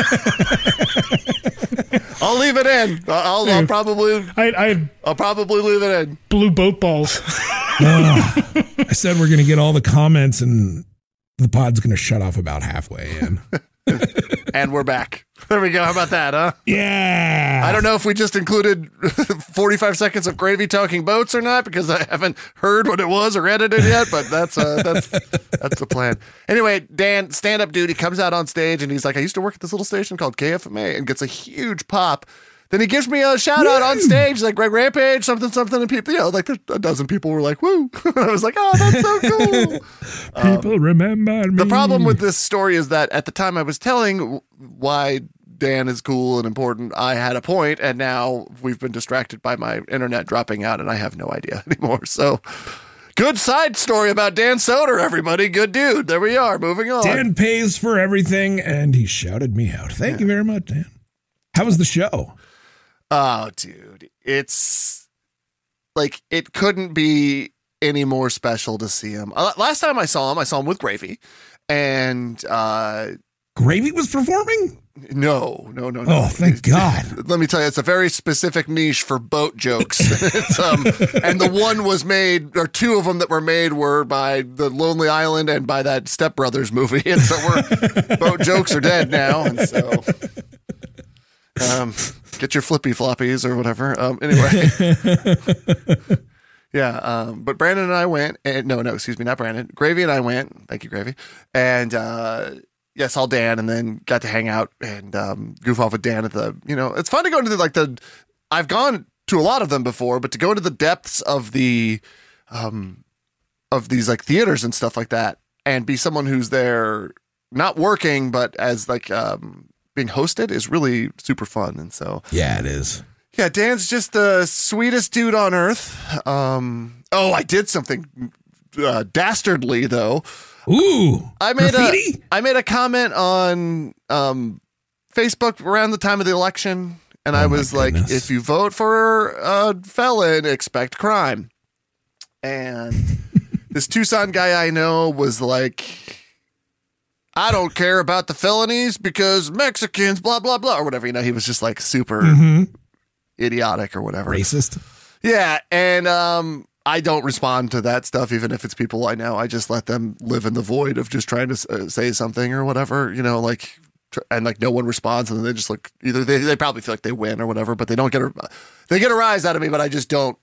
I'll leave it in. I'll probably leave it in. Blue boat balls. I said we're going to get all the comments and the pod's going to shut off about halfway in. And we're back. There we go. How about that, huh? Yeah. I don't know if we just included 45 seconds of Gravy talking boats or not, because I haven't heard what it was or edited yet, but that's the plan. Anyway, Dan, stand-up dude, he comes out on stage and he's like, I used to work at this little station called KFMA, and gets a huge pop. Then he gives me a shout out on stage, like Greg Rampage, something, and people, like a dozen people were like, woo. I was like, oh, that's so cool. People remember me. The problem with this story is that at the time I was telling why Dan is cool and important, I had a point, and now we've been distracted by my internet dropping out, and I have no idea anymore. So, good side story about Dan Soder, everybody. Good dude. There we are. Moving on. Dan pays for everything, and he shouted me out. Thank you very much, Dan. How was the show? Oh, dude. It's like, it couldn't be any more special to see him. Last time I saw him with Gravy, and Gravy was performing? No. Oh, thank God. Let me tell you, it's a very specific niche for boat jokes. And the one was made, or two of them that were made were by The Lonely Island and by that Step Brothers movie. And so boat jokes are dead now. And so, get your flippy floppies or whatever. Anyway. Yeah. But Brandon and I went, and excuse me, not Brandon. Gravy and I went. Thank you, Gravy. And, saw Dan, and then got to hang out and goof off with Dan at the, it's fun to go into I've gone to a lot of them before, but to go into the depths of the, of these like theaters and stuff like that, and be someone who's there not working, but as like, being hosted is really super fun. And so, yeah, it is. Yeah, Dan's just the sweetest dude on earth. I did something dastardly though. Ooh, I made a comment on Facebook around the time of the election, and I was like, if you vote for a felon, expect crime. And this Tucson guy I know was like, I don't care about the felonies because Mexicans, blah, blah, blah, or whatever. He was just like super idiotic or whatever. Racist. Yeah. And I don't respond to that stuff, even if it's people I know. I just let them live in the void of just trying to say something or whatever, and no one responds. And then they just look, either they probably feel like they win or whatever, but they don't they get a rise out of me, but I just don't.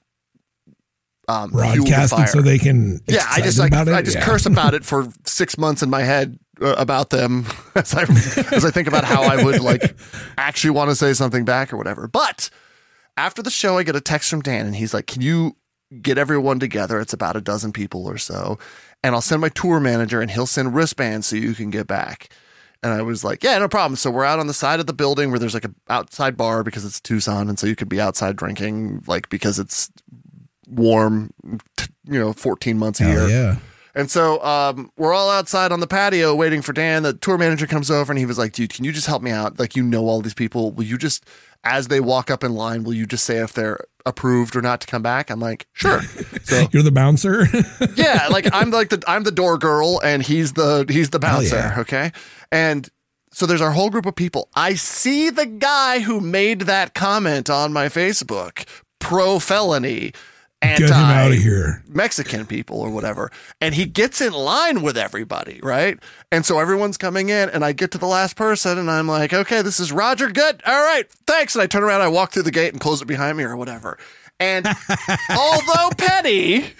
Broadcast it so they can. Yeah, I just curse about it for 6 months in my head about them as I think about how I would actually want to say something back or whatever. But after the show, I get a text from Dan, and he's like, "Can you get everyone together? It's about a dozen people or so, and I'll send my tour manager, and he'll send wristbands so you can get back." And I was like, "Yeah, no problem." So we're out on the side of the building where there's like an outside bar because it's Tucson, and so you could be outside drinking because it's warm, 14 months a year. Yeah. And so we're all outside on the patio waiting for Dan. The tour manager comes over and he was like, "Dude, can you just help me out? All these people. Will you just, as they walk up in line, will you just say if they're approved or not to come back?" I'm like, "Sure." So you're the bouncer. Yeah, I'm the door girl and he's the bouncer. Yeah. Okay. And so there's our whole group of people. I see the guy who made that comment on my Facebook, pro felony, get him out of here, Mexican people or whatever. And he gets in line with everybody, right? And so everyone's coming in, and I get to the last person, and I'm like, "Okay, this is Roger. Good. All right, thanks." And I turn around, I walk through the gate and close it behind me or whatever. And although petty,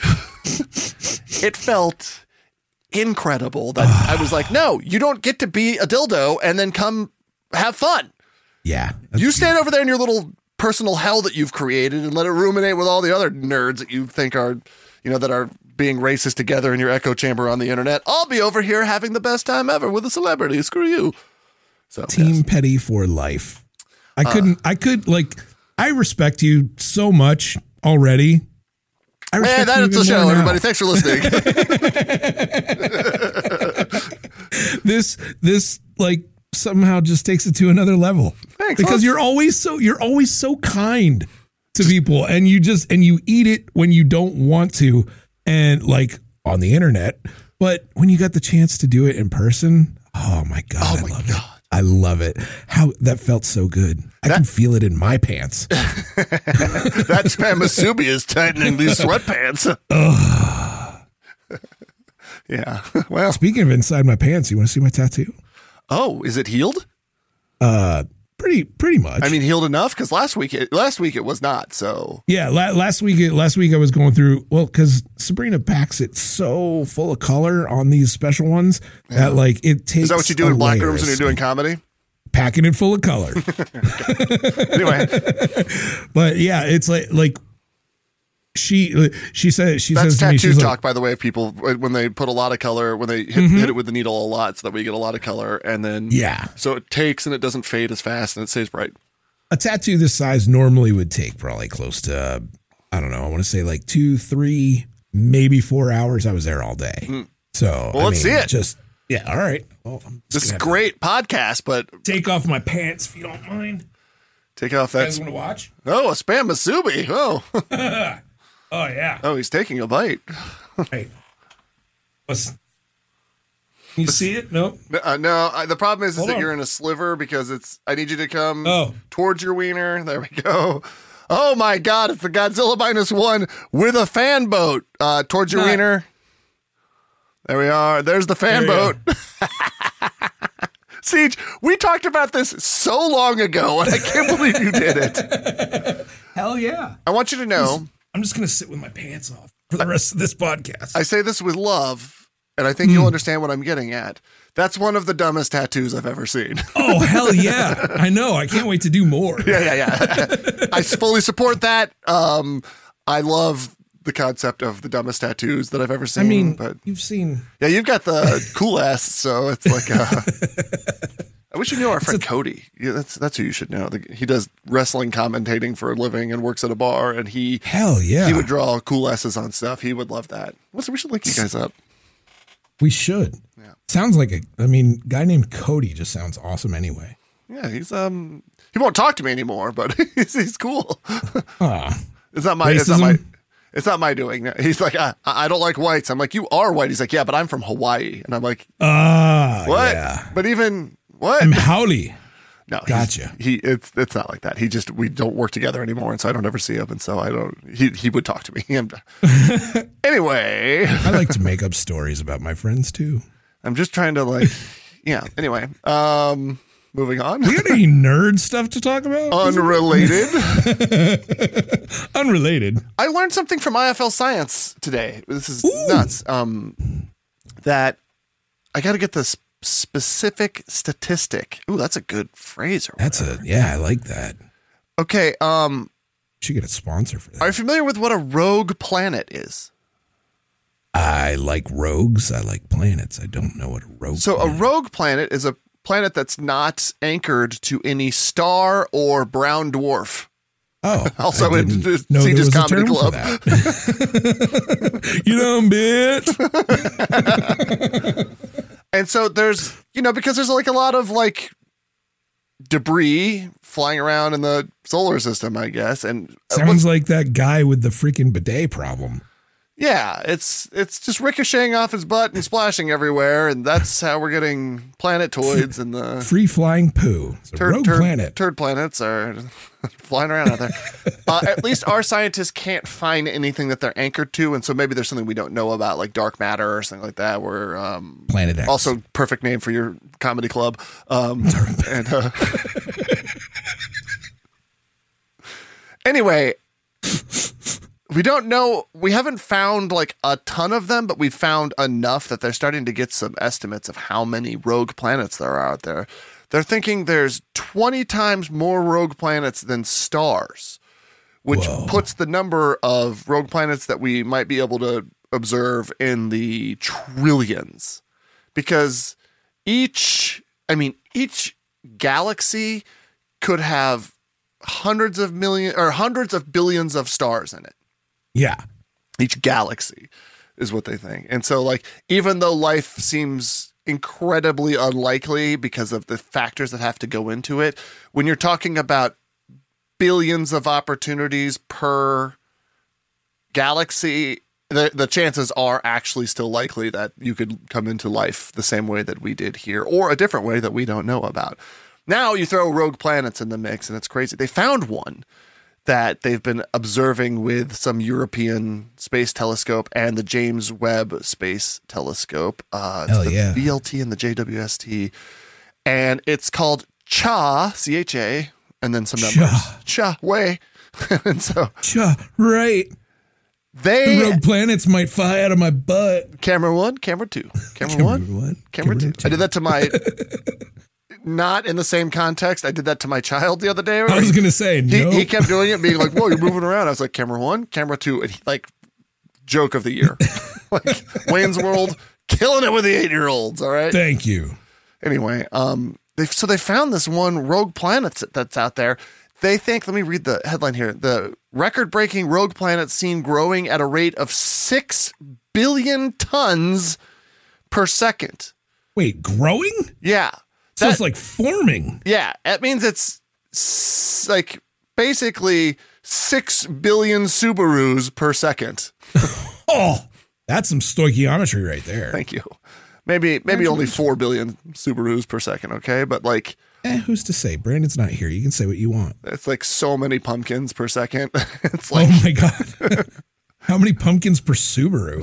it felt incredible that I was like, "No, you don't get to be a dildo and then come have fun." Yeah. You stand over there in your little personal hell that you've created and let it ruminate with all the other nerds that you think are, that are being racist together in your echo chamber on the internet. I'll be over here having the best time ever with a celebrity. Screw you. So Team Petty for life. I respect you so much already. That's the show, everybody. Thanks for listening. This somehow just takes it to another level. Thanks, because you're always so kind to people, and you eat it when you don't want to, and on the internet. But when you got the chance to do it in person, oh my God, I love it. How that felt so good. I can feel it in my pants. That Spam Masubi is tightening these sweatpants. Yeah. Well, speaking of inside my pants, you want to see my tattoo? Oh, is it healed? Pretty much. I mean, healed enough because last week it was not. So yeah, last week I was going through because Sabrina packs it so full of color on these special ones that it takes. Is that what you do in black rooms when you're doing comedy? Packing it full of color. Anyway, but yeah, it's like. She says tattoo talk, by the way, people when they put a lot of color, when they hit it with the needle a lot, so that we get a lot of color, and then so it takes and it doesn't fade as fast and it stays bright. A tattoo this size normally would take probably close to I want to say 2, 3, maybe 4 hours. I was there all day. So let's see it. All right. Well, this is great podcast, but take off my pants if you don't mind. Take off that. You guys want to watch? Oh, a Spam Masubi. Oh. Oh, yeah. Oh, he's taking a bite. Hey. Can you see it? No? No. The problem is that you're in a sliver because I need you to come towards your wiener. There we go. Oh, my God. It's the Godzilla -1 with a fan boat towards your wiener. There we are. There's the fan boat. Siege, we talked about this so long ago, and I can't believe you did it. Hell yeah. I want you to know. I'm just going to sit with my pants off for the rest of this podcast. I say this with love, and I think you'll understand what I'm getting at. That's one of the dumbest tattoos I've ever seen. Oh, hell yeah. I know. I can't wait to do more. Yeah. I fully support that. I love the concept of the dumbest tattoos that I've ever seen. I mean, but you've seen. Yeah, you've got the cool ass, so it's like I wish you knew our friend Cody. Yeah, that's who you should know. He does wrestling commentating for a living and works at a bar. And he would draw cool S's on stuff. He would love that. We should link you guys up. We should. Yeah. Sounds like guy named Cody just sounds awesome anyway. Yeah, he's he won't talk to me anymore, but he's cool. It's not my doing. He's like, I don't like whites. I'm like, you are white. He's like, yeah, but I'm from Hawaii. And I'm like, what? Yeah. But even what? I'm Howley. No, gotcha. It's not like that. We don't work together anymore, and so I don't ever see him, and so I don't. He would talk to me. Anyway, I like to make up stories about my friends too. I'm just trying to Anyway, moving on. We got any nerd stuff to talk about? Unrelated. Unrelated. I learned something from IFL Science today. This is nuts. That I got to get this specific statistic. Ooh, that's a good phrase. I like that. Okay. Should get a sponsor for that. Are you familiar with what a rogue planet is? I like rogues. I like planets. I don't know what a rogue. So a rogue planet is a planet that's not anchored to any star or brown dwarf. Oh, also in CJ's Comedy Club. You dumb bitch. And so there's, because there's like a lot of like debris flying around in the solar system, I guess. And sounds like that guy with the freaking bidet problem. Yeah, it's just ricocheting off his butt and splashing everywhere, and that's how we're getting planetoids and the free flying poo. It's a rogue planet. Turd planets are flying around out there. At least our scientists can't find anything that they're anchored to, and so maybe there's something we don't know about, like dark matter or something like that. Where Planet X, also perfect name for your comedy club. Anyway. We don't know. We haven't found like a ton of them, but we've found enough that they're starting to get some estimates of how many rogue planets there are out there. They're thinking there's 20 times more rogue planets than stars, which puts the number of rogue planets that we might be able to observe in the trillions. Because each galaxy could have hundreds of billions of stars in it. Yeah. Each galaxy is what they think. And so like, even though life seems incredibly unlikely because of the factors that have to go into it, when you're talking about billions of opportunities per galaxy, the chances are actually still likely that you could come into life the same way that we did here, or a different way that we don't know about. Now you throw rogue planets in the mix and it's crazy. They found one that they've been observing with some European space telescope and the James Webb Space Telescope. It's the VLT and the JWST. And it's called CHA, C-H-A, and then some numbers. CHA-way. And so... right. The rogue planets might fly out of my butt. Camera 1, camera 2. Camera 1, camera 2. I did that to my... Not in the same context. I did that to my child the other day. I was going to say, he kept doing it, being like, whoa, you're moving around. I was like, camera 1, camera 2. And joke of the year. Like Wayne's World, killing it with the 8-year-olds. All right. Thank you. Anyway, they found this one rogue planet that's out there. They think, let me read the headline here. The record-breaking rogue planet seen growing at a rate of 6 billion tons per second. Wait, growing? Yeah. So it's like forming. Yeah. That means it's like basically 6 billion Subarus per second. Oh, that's some stoichiometry right there. Thank you. Maybe only 4 billion Subarus per second. Okay. But like, who's to say? Brandon's not here. You can say what you want. It's like so many pumpkins per second. It's like, oh my God. How many pumpkins per Subaru?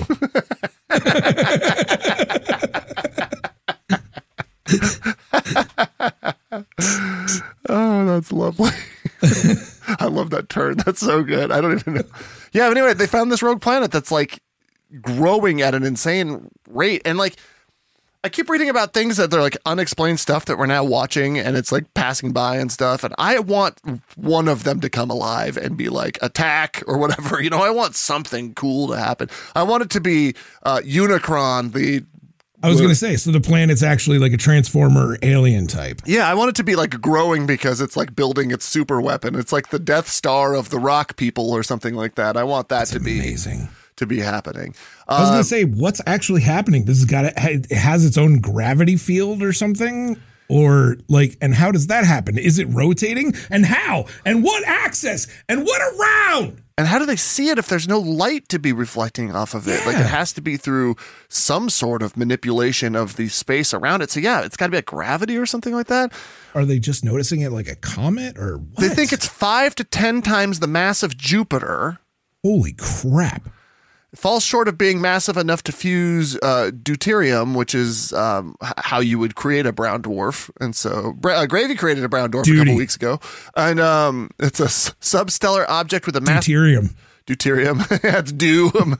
Oh, that's lovely. I love that turn. That's so good. I don't even know. Yeah, but anyway, they found this rogue planet that's like growing at an insane rate. And like, I keep reading about things that they're like unexplained stuff that we're now watching and it's like passing by and stuff. And I want one of them to come alive and be like attack or whatever. I want something cool to happen. I want it to be Unicron, the I was going to say, so the planet's actually like a Transformer alien type. Yeah, I want it to be like growing because it's like building its super weapon. It's like the Death Star of the rock people or something like that. I want that to be amazing. To be happening. I was going to say, what's actually happening? This it has its own gravity field or something? Or like, and how does that happen? Is it rotating? And how? And what axis? And what around? And how do they see it if there's no light to be reflecting off of it? Yeah. Like it has to be through some sort of manipulation of the space around it. So yeah, it's got to be like gravity or something like that. Are they just noticing it like a comet or what? They think it's 5 to 10 times the mass of Jupiter. Holy crap. It falls short of being massive enough to fuse deuterium, which is how you would create a brown dwarf. And so Gravy created a brown dwarf a couple weeks ago. And it's a substellar object with a mass... Deuterium. That's deuterium.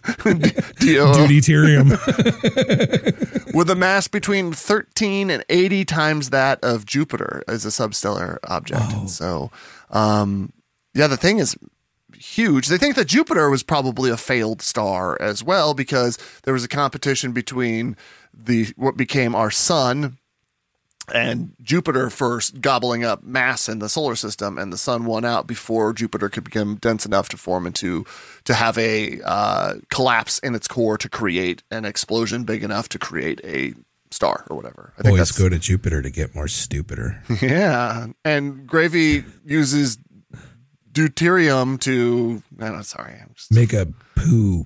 With a mass between 13 and 80 times that of Jupiter as a substellar object. Oh. And so, the thing is huge. They think that Jupiter was probably a failed star as well because there was a competition between what became our sun and Jupiter first gobbling up mass in the solar system, and the sun won out before Jupiter could become dense enough to form to have a collapse in its core to create an explosion big enough to create a star or whatever. I think always go to Jupiter to get more stupider. Yeah, and Gravy uses deuterium to make a poo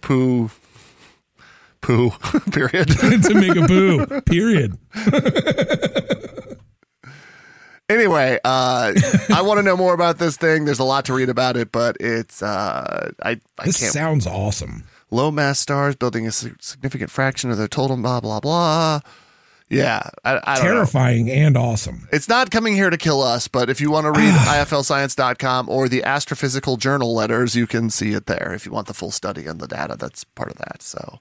period to make a poo period. Anyway, I want to know more about this thing. There's a lot to read about it, but it's this sounds awesome. Low mass stars building a significant fraction of their total blah blah blah. Yeah, I don't terrifying know. And awesome. It's not coming here to kill us, but if you want to read iflscience.com or the Astrophysical Journal letters, you can see it there if you want the full study and the data that's part of that. So,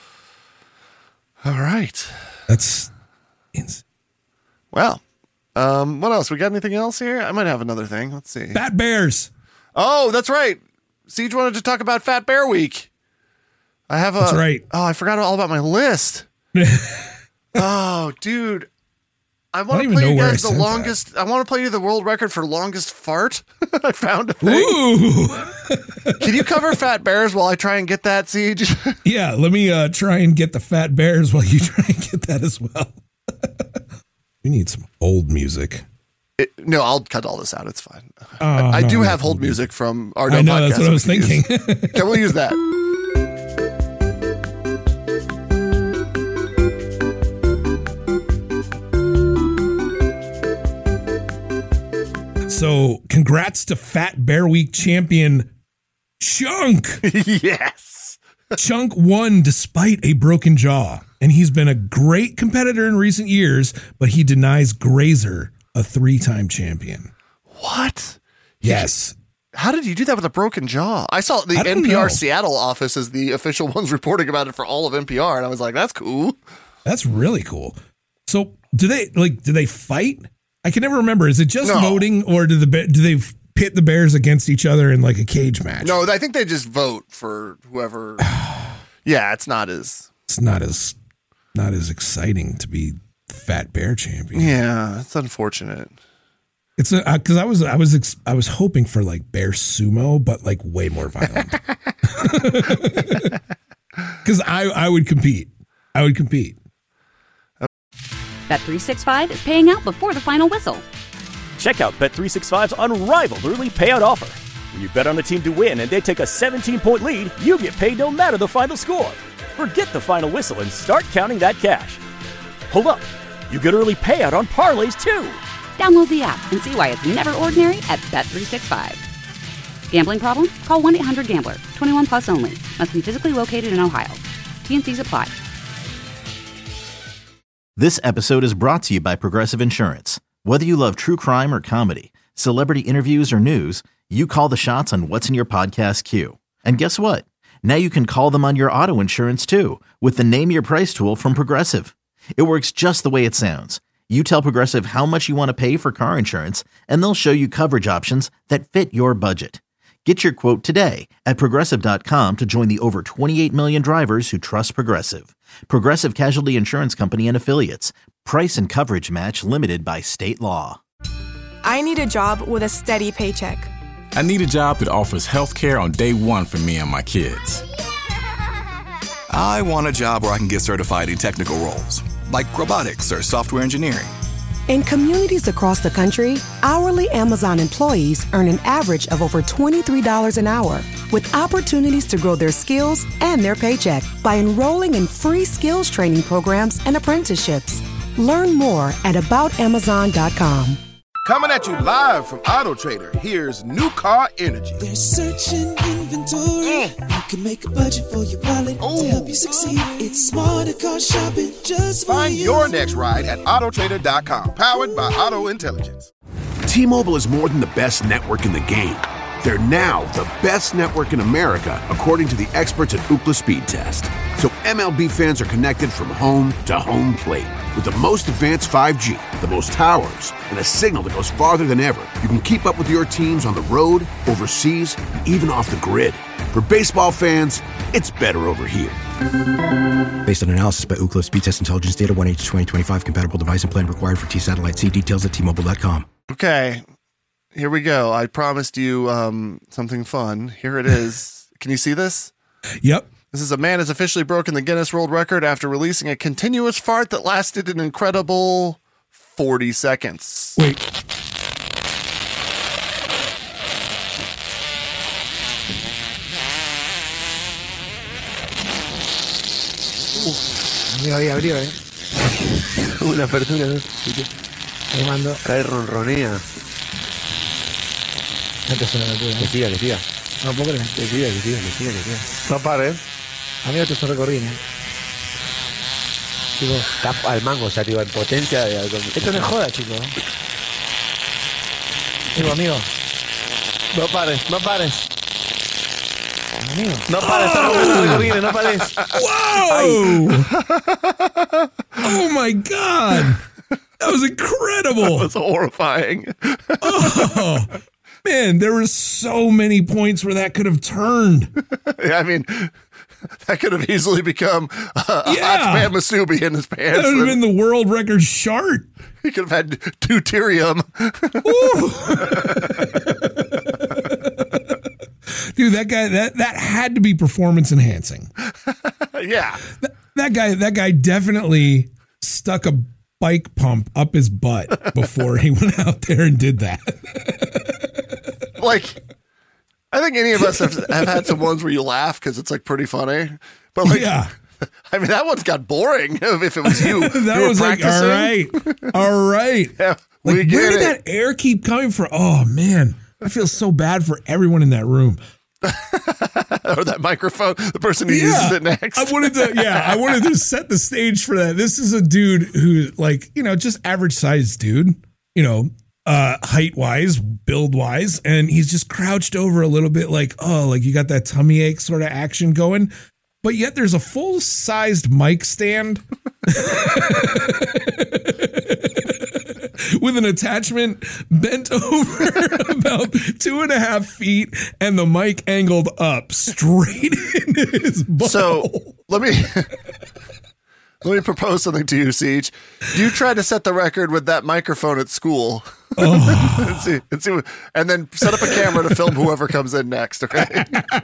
all right. That's insane. Well, what else? We got anything else here? I might have another thing. Let's see. Fat bears. Oh, that's right. Siege wanted to talk about Fat Bear Week. That's right. Oh, I forgot all about my list. Oh, dude. I want to play you guys the longest. I want to play you the world record for longest fart. I found a thing. Ooh. Can you cover Fat Bears while I try and get that, Siege? Yeah, let me try and get the Fat Bears while you try and get that as well. We need some old music. No, I'll cut all this out. It's fine. I do have old music from our podcast. I know, that's what I was thinking. Okay, we'll use that. So, congrats to Fat Bear Week champion Chunk. Yes. Chunk won despite a broken jaw, and he's been a great competitor in recent years, but he denies Grazer, a 3-time champion. What? Yes. How did you do that with a broken jaw? I saw the NPR Seattle office as the official ones reporting about it for all of NPR, and I was like, that's cool. That's really cool. So, do they fight? I can never remember. Is it just voting, or do they pit the bears against each other in like a cage match? No, I think they just vote for whoever. Yeah, it's not as exciting to be Fat Bear champion. Yeah, it's unfortunate. It's because I was hoping for like bear sumo, but like way more violent. Because I would compete. Bet365 is paying out before the final whistle. Check out Bet365's unrivaled early payout offer. When you bet on a team to win and they take a 17-point lead, you get paid no matter the final score. Forget the final whistle and start counting that cash. Hold up. You get early payout on parlays, too. Download the app and see why it's never ordinary at Bet365. Gambling problem? Call 1-800-GAMBLER. 21 plus only. Must be physically located in Ohio. T&Cs apply. This episode is brought to you by Progressive Insurance. Whether you love true crime or comedy, celebrity interviews or news, you call the shots on what's in your podcast queue. And guess what? Now you can call them on your auto insurance too with the Name Your Price tool from Progressive. It works just the way it sounds. You tell Progressive how much you want to pay for car insurance, and they'll show you coverage options that fit your budget. Get your quote today at Progressive.com to join the over 28 million drivers who trust Progressive. Progressive Casualty Insurance Company and Affiliates. Price and coverage match limited by state law. I need a job with a steady paycheck. I need a job that offers health care on day one for me and my kids. I want a job where I can get certified in technical roles, like robotics or software engineering. In communities across the country, hourly Amazon employees earn an average of over $23 an hour, with opportunities to grow their skills and their paycheck by enrolling in free skills training programs and apprenticeships. Learn more at aboutamazon.com. Coming at you live from Auto Trader, here's New Car Energy. There's searching inventory. You can make a budget for your wallet to help you succeed. It's smarter car shopping just for Find you. your next ride at autotrader.com, powered by Auto Intelligence. T-Mobile is more than the best network in the game. They're now the best network in America, according to the experts at Ookla Speed Test. So MLB fans are connected from home to home plate. With the most advanced 5G, the most towers, and a signal that goes farther than ever, you can keep up with your teams on the road, overseas, and even off the grid. For baseball fans, it's better over here. Based on analysis by Ookla Speed Test Intelligence Data, 1H2025 compatible device and plan required for T-Satellite. See details at T-Mobile.com. Okay, here we go. I promised you something fun. Here it is. Can you see this? Yep. This is a man has officially broken the Guinness World Record after releasing a continuous fart that lasted an incredible 40 seconds. Wait. Abrió, Una apertura, ¿no? Armando. Cae ronronea. Esto es una locura. Que siga. No puedo creer. Que siga. No pare. Amigo, esto es un recorrido, Chico, está al mango, o sea, tío, en potencia. Esto no es joda, chico. Amigo. No pares. Amigo. No pares, no pares. Whoa! Oh my God! That was incredible. That was horrifying. Oh, man, there were so many points where that could have turned. Yeah, I mean, that could have easily become a hot spam Masubi in his pants. That would have been the world record shart. He could have had deuterium. Dude, that guy, that had to be performance enhancing. Yeah. That guy definitely stuck a bike pump up his butt before he went out there and did that. Like, I think any of us have had some ones where you laugh because it's like pretty funny. But like, yeah. I mean, that one's got boring if it was you. That you was practicing. Like, all right. Yeah, like, where did that air keep coming from? Oh, man. I feel so bad for everyone in that room. Or that microphone, the person who uses it next. I wanted to set the stage for that. This is a dude who, like, just average sized dude, height wise, build wise, and he's just crouched over a little bit, like, you got that tummy ache sort of action going. But yet there's a full sized mic stand with an attachment bent over about 2.5 feet and the mic angled up straight into his butt. So let me propose something to you, Siege. You try to set the record with that microphone at school. and see, and then set up a camera to film whoever comes in next, okay?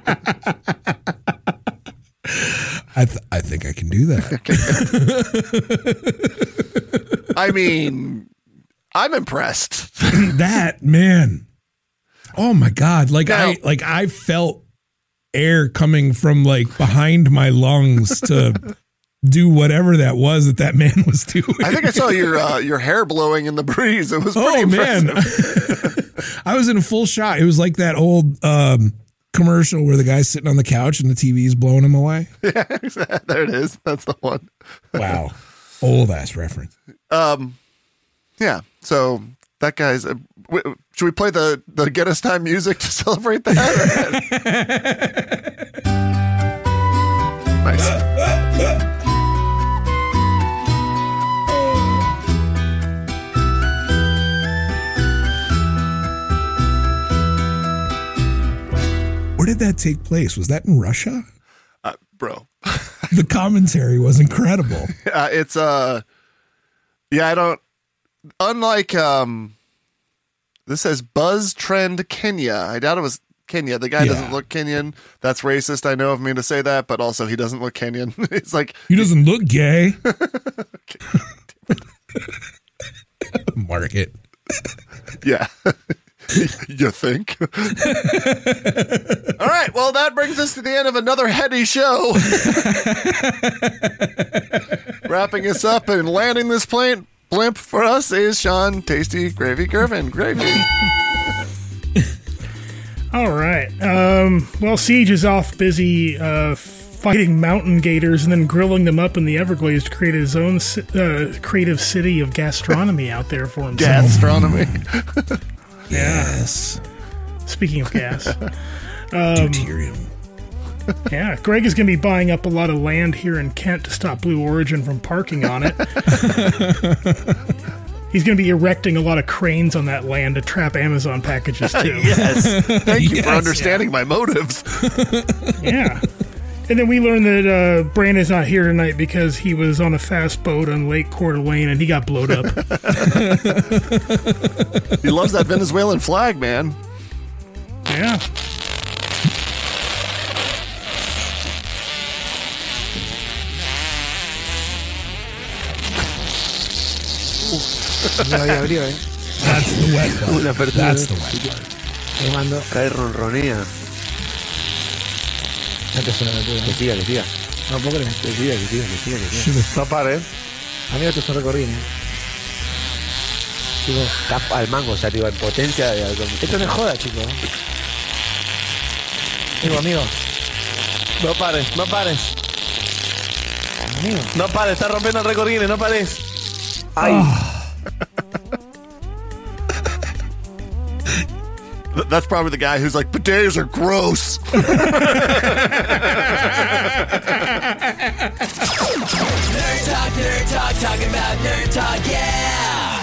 I think I can do that. I mean, I'm impressed. That, man. Oh my God. I felt air coming from like behind my lungs to do whatever that was that man was doing. I think I saw your hair blowing in the breeze. It was pretty impressive. Man. I was in a full shot. It was like that old commercial where the guy's sitting on the couch and the TV's blowing him away. Yeah, there it is. That's the one. Wow. Old ass reference. Yeah. So that guy's. Should we play the Get Us Time music to celebrate that? Nice. take place? Was that in Russia? Bro. The commentary was incredible. It's I don't, unlike this says Buzz Trend Kenya. I doubt it was Kenya. The guy doesn't look Kenyan. That's racist. I know of me to say that, but also he doesn't look Kenyan. It's like he doesn't look gay. Mark it. Yeah. You think? All right. Well, that brings us to the end of another heady show. Wrapping us up and landing this blimp for us is Sean Tasty Gravy Gervin. Gravy. All right. Well, Siege is off busy fighting mountain gators and then grilling them up in the Everglades to create his own creative city of gastronomy out there for himself. Gastronomy. Yes. Speaking of gas. Deuterium. Yeah, Greg is going to be buying up a lot of land here in Kent to stop Blue Origin from parking on it. He's going to be erecting a lot of cranes on that land to trap Amazon packages too. Yes. Thank you for understanding my motives. Yeah. And then we learned that Brandon's not here tonight because he was on a fast boat on Lake Coeur d'Alene and he got blowed up. He loves that Venezuelan flag, man. Yeah. That's the wet part. That's the wet part. Quemando. Cae ronronea. Que siga. No puedo creer. Que siga. No pares. Amigo, te son recorridos. Chico, está al mango, o sea, digo, en potencia. Esto no es joda, chico. Amigo. No pares. Amigo. No pares, está rompiendo el recorrido, no pares. Ay. That's probably the guy who's like, potatoes are gross. Nerd talk, talking about nerd talk, yeah!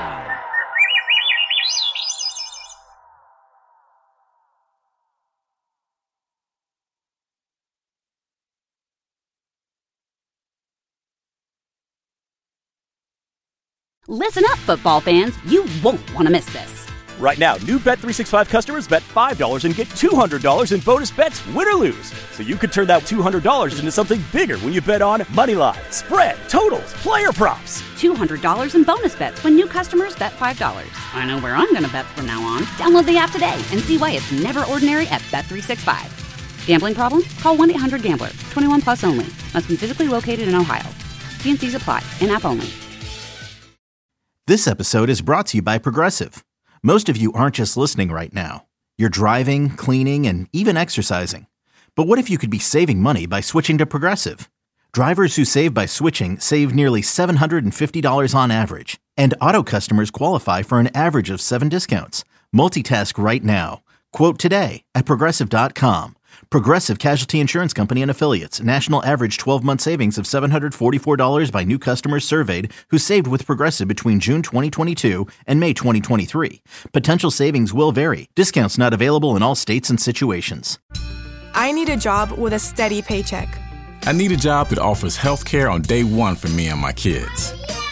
Listen up, football fans. You won't want to miss this. Right now, new Bet365 customers bet $5 and get $200 in bonus bets, win or lose. So you could turn that $200 into something bigger when you bet on moneyline, spread, totals, player props. $200 in bonus bets when new customers bet $5. I know where I'm going to bet from now on. Download the app today and see why it's never ordinary at Bet365. Gambling problem? Call 1-800-GAMBLER. 21 plus only. Must be physically located in Ohio. T&Cs apply. In-app only. This episode is brought to you by Progressive. Most of you aren't just listening right now. You're driving, cleaning, and even exercising. But what if you could be saving money by switching to Progressive? Drivers who save by switching save nearly $750 on average. And auto customers qualify for an average of 7 discounts. Multitask right now. Quote today at Progressive.com. Progressive Casualty Insurance Company and Affiliates. National average 12-month savings of $744 by new customers surveyed who saved with Progressive between June 2022 and May 2023. Potential savings will vary. Discounts not available in all states and situations. I need a job with a steady paycheck. I need a job that offers health care on day one for me and my kids.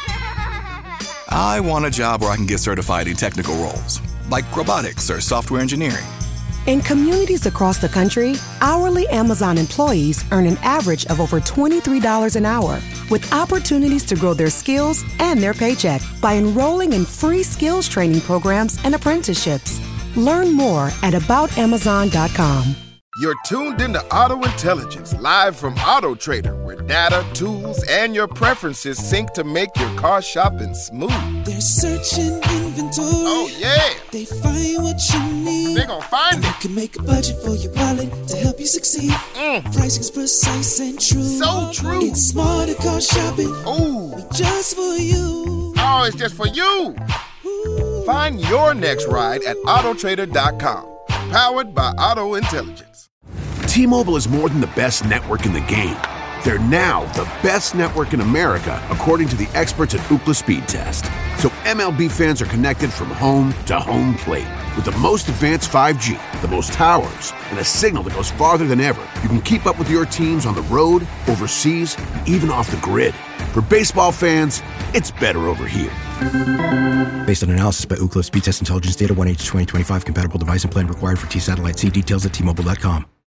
I want a job where I can get certified in technical roles, like robotics or software engineering. In communities across the country, hourly Amazon employees earn an average of over $23 an hour, with opportunities to grow their skills and their paycheck by enrolling in free skills training programs and apprenticeships. Learn more at aboutamazon.com. You're tuned into Auto Intelligence, live from Auto Trader, where data, tools, and your preferences sync to make your car shopping smooth. They're searching inventory. Oh, yeah. They find what you need. They're gonna find it. You can make a budget for your wallet to help you succeed. Pricing's precise and true. So true. It's smarter car shopping. Ooh. Just for you. Oh, it's just for you. Ooh. Find your next ride at autotrader.com. Powered by Auto Intelligence. T-Mobile is more than the best network in the game. They're now the best network in America, according to the experts at Ookla Speed Test. So MLB fans are connected from home to home plate. With the most advanced 5G, the most towers, and a signal that goes farther than ever, you can keep up with your teams on the road, overseas, and even off the grid. For baseball fans, it's better over here. Based on analysis by Ookla Speed Test Intelligence Data 1H2025 compatible device and plan required for T-Satellite. See details at T-Mobile.com.